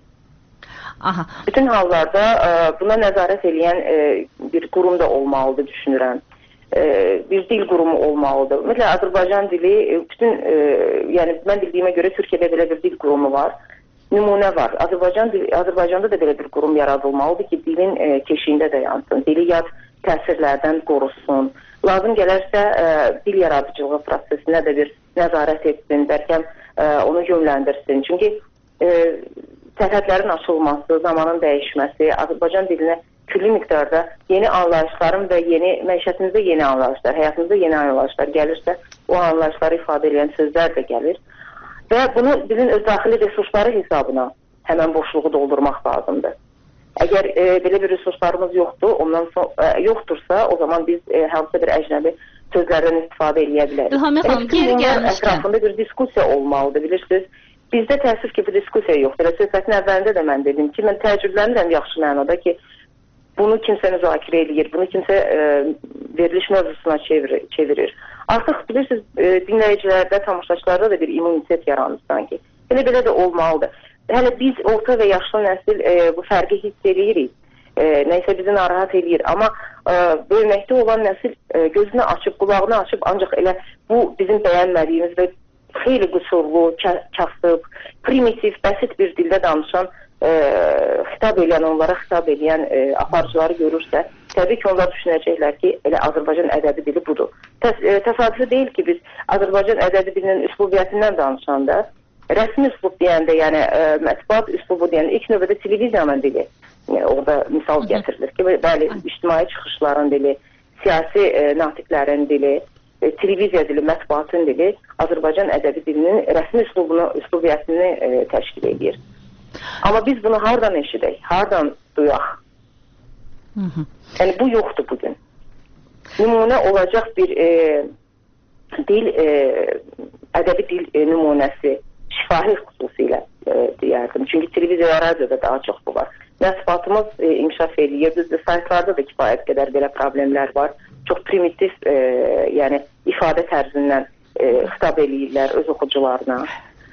Aha. Bütün hallarda e, buna nəzarət edən e, bir qurum da olmalıdır, düşünürəm. E, bir dil qurumu olmalıdır. Ümumiyyətlə, Azərbaycan dili, e, bütün, e, yəni mən bildiyimə görə Türkiyədə belə bir dil qurumu var, nümunə var. Azərbaycan, Azərbaycanda da belə bir qurum yaradılmalıdır ki, dilin e, keşiyində də yansın, dili yad təsirlərdən qorusun. Lazım gələrsə ə, dil yaradıcılığı prosesinə də bir nəzarət etsin, bəlkə ə, onu yönləndirsin. Çünki ə, sərhədlərin açılması, zamanın dəyişməsi, Azərbaycan dilinə külli miqdarda yeni anlayışların və yeni məişətimizdə yeni anlayışlar, həyatımızda yeni anlayışlar gəlirsə, o anlayışları ifadə edən sözlər də gəlir. Və bunu bizim öz daxili resursları hesabına həmən boşluğu doldurmaq lazımdır. Əgər e, belə bir resurslarımız yoxdur, ondan son, e, yoxdursa, o zaman biz e, hansısa bir əcnəbi sözlərdən istifadə edə bilərik. İlhamə xanım, geri gəlmişkən ətrafında bir diskusiya olmalıdır, bilirsiniz. Bizdə təəssüf ki, bu diskusiya yoxdur. Elə söhbətin əvvəlində də mən dedim ki, mən təəccüblənirəm yaxşı mənada ki, bunu kimsə müzakirə edir, bunu kimsə e, veriliş mövzusuna çevirir. çevirir. Artıq bilirsiniz, e, dinləyicilərdə, tamaşaçılarda da bir immunitet yaranır sanki. Elə belə də olmalıdır. Hələ biz orta və yaşlı nəsil e, bu fərqi hiss edirik, e, nəysə bizi narahat edir. Amma e, böyüməkdə olan nəsil e, gözünü açıb, qulağını açıb, ancaq elə bu bizim bəyənmədiyimiz və xeyli qüsurlu, kasıb, primitiv, bəsit bir dildə danışan, e, xitab edən, onlara xitab edən e, aparıcıları görürsə, təbii ki, onlar düşünəcəklər ki, elə Azərbaycan ədəbi dili budur. Təs e, təsadüfi deyil ki, biz Azərbaycan ədəbi dilinin üslubiyyətindən danışanda, rəsmi üslub deyəndə, yəni ə, mətbuat üslubu deyəndə ilk növbədə televiziyanın dili yəni, orada misal gətirilir ki, bəli, ictimai çıxışların dili, siyasi ə, natiqlərin dili, ə, televiziya dili, mətbuatın dili Azərbaycan ədəbi dilinin rəsmi üslubunu, üslubiyyətini ə, təşkil edir. Amma biz bunu hardan eşidək, hardan duyaq? Hı -hı. Yəni bu yoxdur bugün. Nümunə olacaq bir e, dil e, ədəbi dil e, nümunəsi şifahi xüsusilə e, deyərdim. Çünki televiziya və radioda daha çox bu var. Mətbuatımız e, inkişaf edir. Düzdür, saytlarda da kifayət qədər belə problemlər var. Çox primitiv, e, yəni ifadə tərzindən e, xitab eləyirlər öz oxucularına.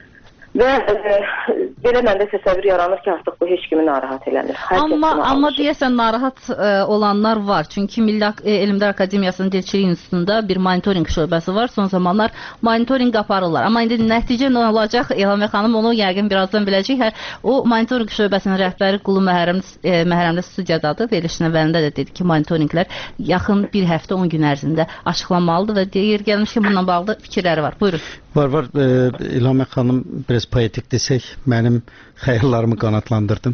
Və e, belə məndə təsəvvür yaranır ki, artıq bu heç kimi narahat eləmir. Hər Amma amma deyəsən narahat e, olanlar var. Çünki Milli e, Elmlər Akademiyasının Dilçilik İnstitutunda bir monitorinq şöbəsi var. Son zamanlar monitorinq aparırlar. Amma indi nəticə nə olacaq? Elhamə xanım onu yəqin birazdan biləcək. Hə, o monitorinq şöbəsinin rəhbəri Qulu Məhrəm e, Məhrəmli studiyadadır. Verilişin əvvəlində də dedi ki, monitorinqlər yaxın bir həftə on gün ərzində açıqlanmalıdır və deyir gəlmiş ki, bununla bağlı fikirləri var. Buyurun. Var var, e, İlhamə xanım biraz poetik desək, mənim xəyallarımı qanatlandırdım.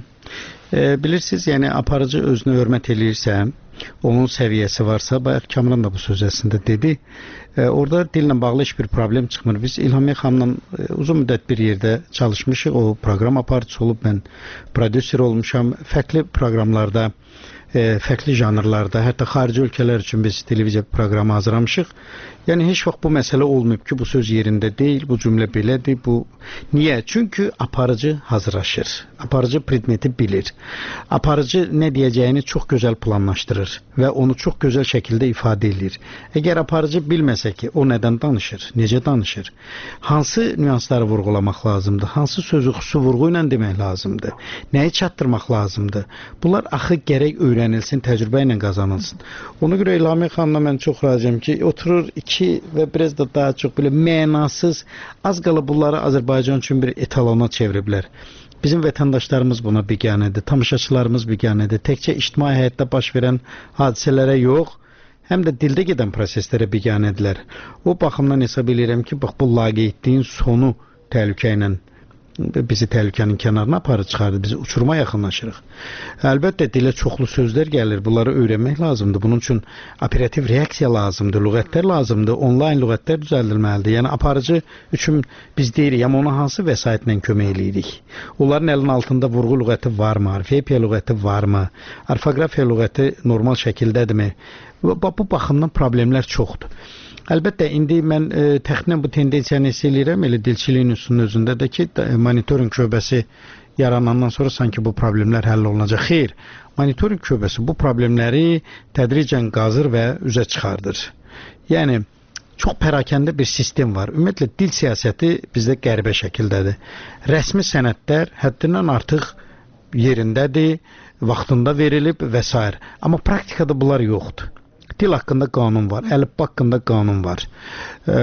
E, bilirsiniz, yəni aparıcı özünü hörmət eləyirsə, onun səviyyəsi varsa, bayaq Kamran da bu söz əslində dedi, e, orada dillə bağlı heç bir problem çıxmır. Biz İlhamə xanımla e, uzun müddət bir yerdə çalışmışıq, o proqram aparıcısı olub, mən prodüser olmuşam, fərqli proqramlarda, e, fərqli janrlarda, hətta xarici ölkələr üçün biz televiziya proqramı hazırlamışıq. Yəni heç vaxt bu məsələ olmayıb ki, bu söz yerində deyil, bu cümlə belədir, bu niyə? Çünki aparıcı hazırlaşır. Aparıcı predmeti bilir. Aparıcı nə deyəcəyini çox gözəl planlaşdırır və onu çox gözəl şəkildə ifadə edir. Əgər aparıcı bilməsə ki, o nədən danışır, necə danışır, hansı nüansları vurğulamaq lazımdır, hansı sözü xüsusi vurğu ilə demək lazımdır, nəyi çatdırmaq lazımdır, bunlar axı gərək öyrənilsin, təcrübə ilə qazanılsın. Ona görə İlhamə xanımla mən çox razıyam ki, oturur iki və biraz da daha çox belə mənasız, az qala bunları Azərbaycan üçün bir etalona çeviriblər. Bizim vətəndaşlarımız buna biganədir, tamaşaçılarımız biganədir. Təkcə ictimai həyatda baş verən hadisələrə yox, həm də dildə gedən proseslərə biganədirlər. O baxımdan hesab edirəm ki, bax bu laqeydliyin sonu təhlükə ilə bizi təhlükənin kənarına aparır çıxardı, bizi uçuruma yaxınlaşırıq. Əlbəttə dilə çoxlu sözlər gəlir, bunları öyrənmək lazımdır. Bunun üçün operativ reaksiya lazımdır, lüğətlər lazımdır, onlayn lüğətlər düzəldilməlidir. Yəni aparıcı üçün biz deyirik, amma ona hansı vəsaitlə kömək eləyirik? Onların əlinin altında vurğu lüğəti varmı, orfoepiya lüğəti varmı, orfoqrafiya lüğəti normal şəkildədirmi? Bu, bu baxımdan problemlər çoxdur. Əlbəttə, indi mən e, təxminən bu tendensiyanı hiss eləyirəm, elə Dilçilik İnstitutunun özündə də ki, monitorinq şöbəsi yaranandan sonra sanki bu problemlər həll olunacaq. Xeyr, monitorinq şöbəsi bu problemləri tədricən qazır və üzə çıxardır. Yəni, çox pərakəndə bir sistem var. Ümumiyyətlə, dil siyasəti bizdə qəribə şəkildədir. Rəsmi sənədlər həddindən artıq yerindədir, vaxtında verilib və s. Amma praktikada bunlar yoxdur. Dil haqqında qanun var, əlifba haqqında qanun var. E,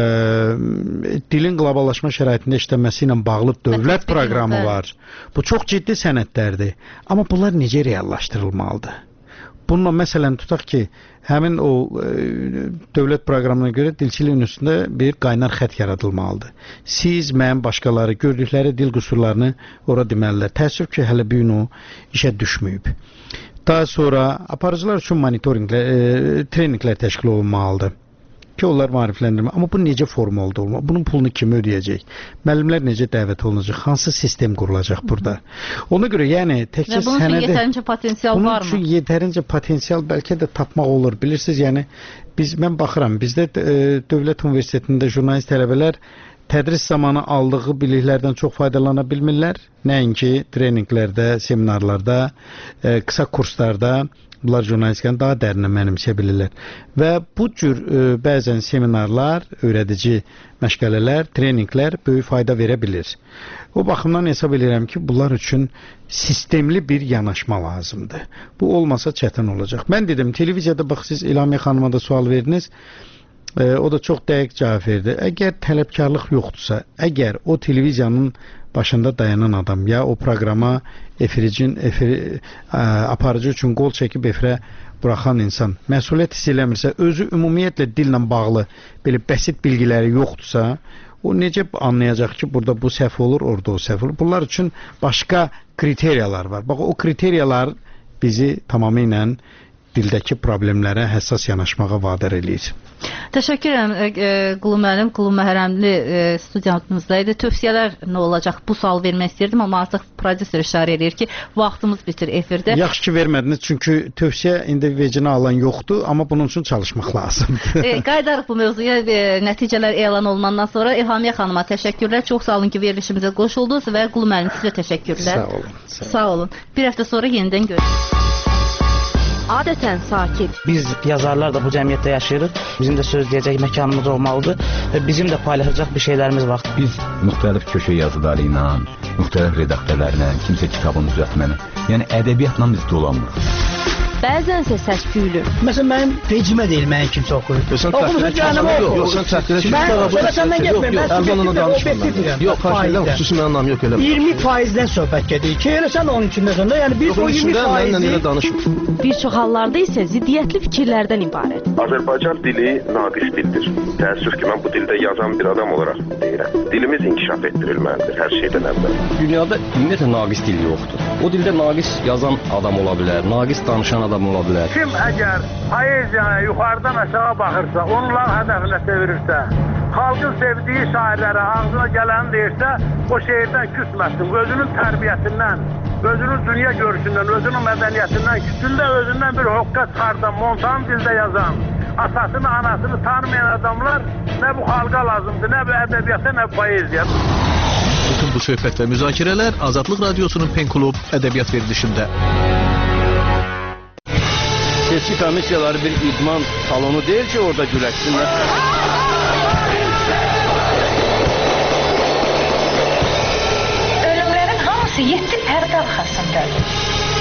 dilin qloballaşma şəraitində işlənməsi ilə bağlı dövlət proqramı var. Bu çox ciddi sənədlərdir. Amma bunlar necə reallaşdırılmalıdır? Bununla məsələn tutaq ki, həmin o e, dövlət proqramına görə Dilçilik İnstitutunda bir qaynar xətt yaradılmalıdır. Siz, mən, başqaları gördükləri dil qüsurlarını ora deməlilər. Təəssüf ki, hələ bu gün o işə düşməyib. Daha sonra aparıcılar üçün monitorinqlər, e, treninqlər təşkil olunmalıdır ki, onlar maarifləndirmə. Amma bu necə formalıda olmalı? Bunun pulunu kim ödəyəcək? Müəllimlər necə dəvət olunacaq? Hansı sistem qurulacaq burada? Ona görə yəni təkcə sənədə... Bunun üçün yetərincə potensial bunun var mı? Bunun üçün yetərincə potensial bəlkə də tapmaq olur. Bilirsiniz, yəni biz, mən baxıram, bizdə e, Dövlət Universitetində jurnalist tələbələr tədris zamanı aldığı biliklərdən çox faydalana bilmirlər. Nəinki treninqlərdə, seminarlarda, e, qısa kurslarda bunlar jurnalistikanı daha dərinə mənimsə bilirlər. Və bu cür e, bəzən seminarlar, öyrədici məşğələlər, treninqlər böyük fayda verə bilir. O baxımdan hesab edirəm ki, bunlar üçün sistemli bir yanaşma lazımdır. Bu olmasa çətin olacaq. Mən dedim, televiziyada bax, siz İlhamə xanıma da sual verdiniz. E, o da çox dəqiq cavab verdi. Əgər tələbkarlıq yoxdursa, əgər o televiziyanın başında dayanan adam ya o proqrama efiricin, efiri, ə, aparıcı üçün qol çəkib efirə buraxan insan məsuliyyət hiss eləmirsə, özü ümumiyyətlə dillə bağlı belə bəsit bilgiləri yoxdursa, o necə anlayacaq ki, burada bu səhv olur, orada o səhv olur? Bunlar üçün başqa kriteriyalar var. Bax, o kriteriyalar bizi tamamilə dildəki problemlərə həssas yanaşmağa vadar eləyir. Təşəkkür edirəm e, Qulu müəllim, Qulu Məhrəmli e, studiyamızdaydı. Tövsiyələr nə olacaq? Bu sual vermək istəyirdim, amma artıq prodüser işarə edir ki, vaxtımız bitir efirdə. Yaxşı ki vermədiniz, çünki tövsiyə indi vecinə alan yoxdur, amma bunun üçün çalışmaq lazımdır. e, qayıdarıq bu mövzuya, e, nəticələr elan olunandan sonra. İlhamiyə xanıma təşəkkürlər. Çox sağ olun ki, verilişimizə qoşuldunuz və Qulu müəllim sizə təşəkkürlər. Sağ olun. Sağ olun. Sağ olun. Bir həftə sonra yenidən görüşürük. Adətən sakit. Biz yazarlar da bu cəmiyyətdə yaşayırıq. Bizim də söz deyəcək məkanımız olmalıdır və bizim də paylaşacaq bir şeylərimiz var. Biz müxtəlif köşə yazıları ilə, müxtəlif redaktörlərlə, kimsə kitabın düzəltməni, yəni ədəbiyyatla biz dolanmırıq. Bəzənsə səs-küylü. Məsələn, mənim vecimə deyil, mənim kimsə oxuyur. Oxumusun canım oxu. Yox, sən təxtirə çıxdın. Mən sonra səndən getməyim. Mən Əvvələn danışmıram. Yox, xahiş xüsusi mənim anlam yox elə. iyirmi faizdən söhbət gedir ki, elə sən onun içindəsən də. Yəni biz o iyirmi faizi bir çox hallarda isə ziddiyyətli fikirlərdən ibarət. Azərbaycan dili naqis dildir. Təəssüf ki, mən bu dildə yazan bir adam olaraq deyirəm. Dilimiz inkişaf etdirilməlidir hər şeydən əvvəl. Dünyada ümumiyyətlə naqis dil yoxdur. O dildə naqis yazan adam ola bilər, naqis danışan adam ola bilər. Kim əgər poeziyaya yuxarıdan aşağı baxırsa, onların hədəfinə çevirirsə, xalqın sevdiyi şairlərə ağzına gələni deyirsə, o şeirdən küsməsin. Özünün tərbiyəsindən, özünün dünya görüşündən, özünün mədəniyyətindən, küsündə özündən bir hoqqa çıxardan, montan dildə yazan, atasını, anasını tanımayan adamlar nə bu xalqa lazımdır, nə bu ədəbiyyata, nə bu poeziya. Bütün bu söhbət və müzakirələr Azadlıq Radiosunun Pen Klub ədəbiyyat verilişində. Seçki komissiyaları bir idman salonu deyil ki, orada güləşsinlər. Ölümlərin hamısı yeddi pərdə arxasındadır.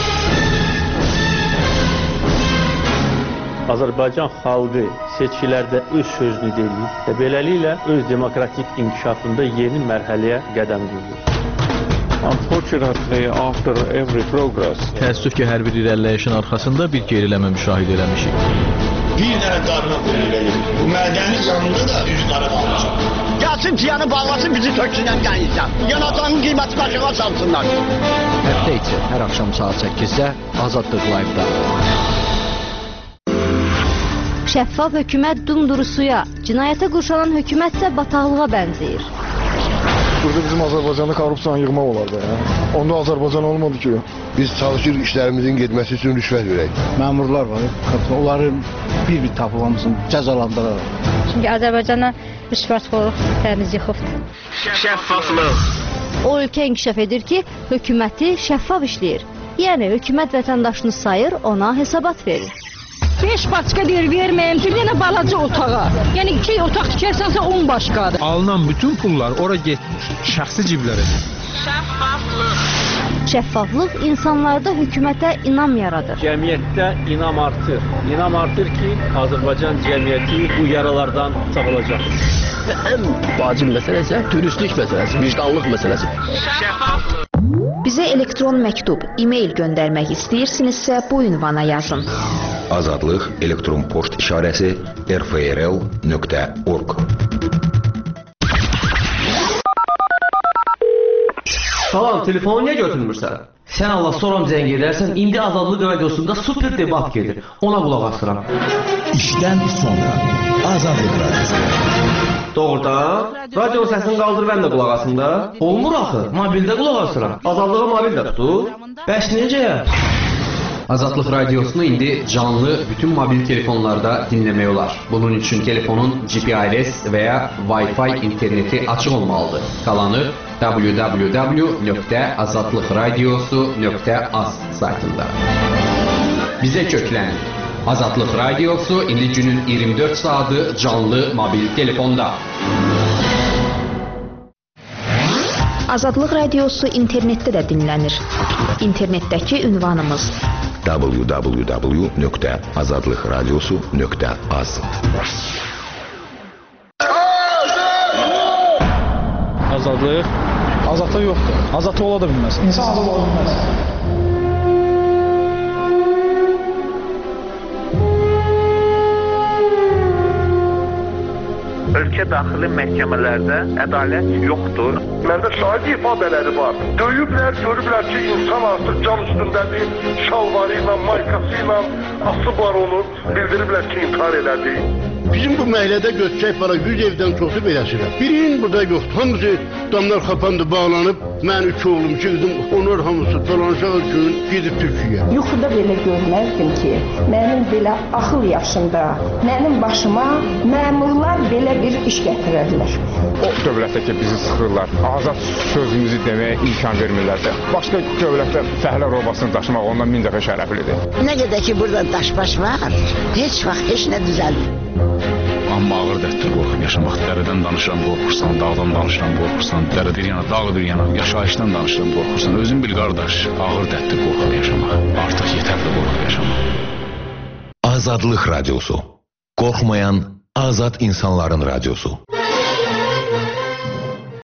Azərbaycan xalqı seçkilərdə öz sözünü deyir və beləliklə öz demokratik inkişafında yeni mərhələyə qədəm qoyur. Unfortunately, after every progress, Təəssüf ki, hər bir irəliləyişin arxasında bir geriləmə müşahidə eləmişik. Bir dənə qarına qoyulur. Bu mədəni yanında da üz qara qalmışam. Gəlsin piyanı bağlasın, bizi töksünən qəyinsən. Yanacağının qiyməti başına salsınlar. Həftə içi hər axşam saat səkkizdə Azadlıq Live-da. Şəffaf hökumət dumdurusuya, cinayətə qurşanan hökumətsə bataqlığa bənzəyir. Burada bizim Azərbaycanda korrupsiyanı yığmaq olardı. Ya. Onda Azərbaycan olmadı ki. Biz çalışırıq işlərimizin getməsi üçün rüşvət verək. Məmurlar var, onların bir-bir tapılmasını cəzalandıraraq. Çünki Azərbaycana rüşvətxorluq təmiz yıxıbdır. Şəffaflıq. O ölkə inkişaf edir ki, hökuməti şəffaf işləyir. Yəni hökumət vətəndaşını sayır, ona hesabat verir. beş başqa deyir verməyim, bir dənə balaca otağa. Yəni iki otaq tikərsənsə on başqadır. Alınan bütün pullar ora getmiş, şəxsi ciblərə. Şəffaflıq. Şəffaflıq insanlarda hökumətə inam yaradır. Cəmiyyətdə inam artır. İnam artır ki, Azərbaycan cəmiyyəti bu yaralardan sağalacaq. Və ən vacib məsələ isə dürüstlük məsələsi, vicdanlıq məsələsi. Şəffaflıq. Bizə elektron məktub, e-mail göndərmək istəyirsinizsə bu ünvana yazın. Azadlıq elektron poçt işarəsi r f r l nöqtə org. Salam, telefonu niyə götürmürsən? Sən Allah soram zəng edərsən, indi Azadlıq Radiosunda super debat gedir. Ona qulaq asıram. İşdən sonra Azadlıq Radiosu. Doğrudan? Radio səsini qaldır, mən də qulaq asım da. Olmur axı, mobildə qulaq asıram. Azadlığı mobildə tutur. Bəs necə? Azadlıq Radiosunu indi canlı bütün mobil telefonlarda dinləmək olar. Bunun üçün telefonun G P R S və ya Wi-Fi interneti açıq olmalıdır. Qalanı w w w nöqtə azadlıq radiosu nöqtə az saytında. Bizə köklənin. Azadlıq Radiosu indi günün iyirmi dörd saatı canlı mobil telefonda. Azadlıq Radiosu internetdə də dinlənir. İnternetdəki ünvanımız w w w nöqtə azadlıq radiosu nöqtə az. Azadlıq? Azadlıq yoxdur. Azadlıq ola da bilməz. İnsan azadlıq ola bilməz. ölkə daxili məhkəmələrdə ədalət yoxdur. Məndə şahid ifadələri var. Döyüblər, görüblər ki, insan artıq can üstündədir, şalvarı ilə, maykası ilə asıblar onu, bildiriblər ki, intihar elədi. Bizim bu məhəllədə götürək para yüz evdən çoxu beləsirəm. Birinin burada yoxdur. Hamısı damlar xapandı, bağlanıb. Mən üç oğlum, iki qızım, onlar hamısı dolanacaq üçün gedib Türkiyə. Yuxuda belə görməzdim ki, mənim belə axıl yaşında, mənim başıma məmurlar belə bir iş gətirərlər. O dövlətdə ki, bizi sıxırlar, azad sözümüzü deməyə imkan vermirlər də. Başqa dövlətdə fəhlə robasını daşımaq ondan min dəfə şərəflidir. Nə qədər ki, burada daşbaş var, heç vaxt heç nə düzəlmir. Amma ağır dərddir qorxub yaşamaq. Dərədən danışıram, qorxursan, dağdan danışıram, qorxursan, dərə bir yana, dağ bir yana, yaşayışdan danışıram, qorxursan. Özün bil qardaş, ağır dərddir qorxub yaşamaq. Artıq yetərli qorxub yaşamaq. Azadlıq Radyosu. Qorxmayan azad insanların radyosu.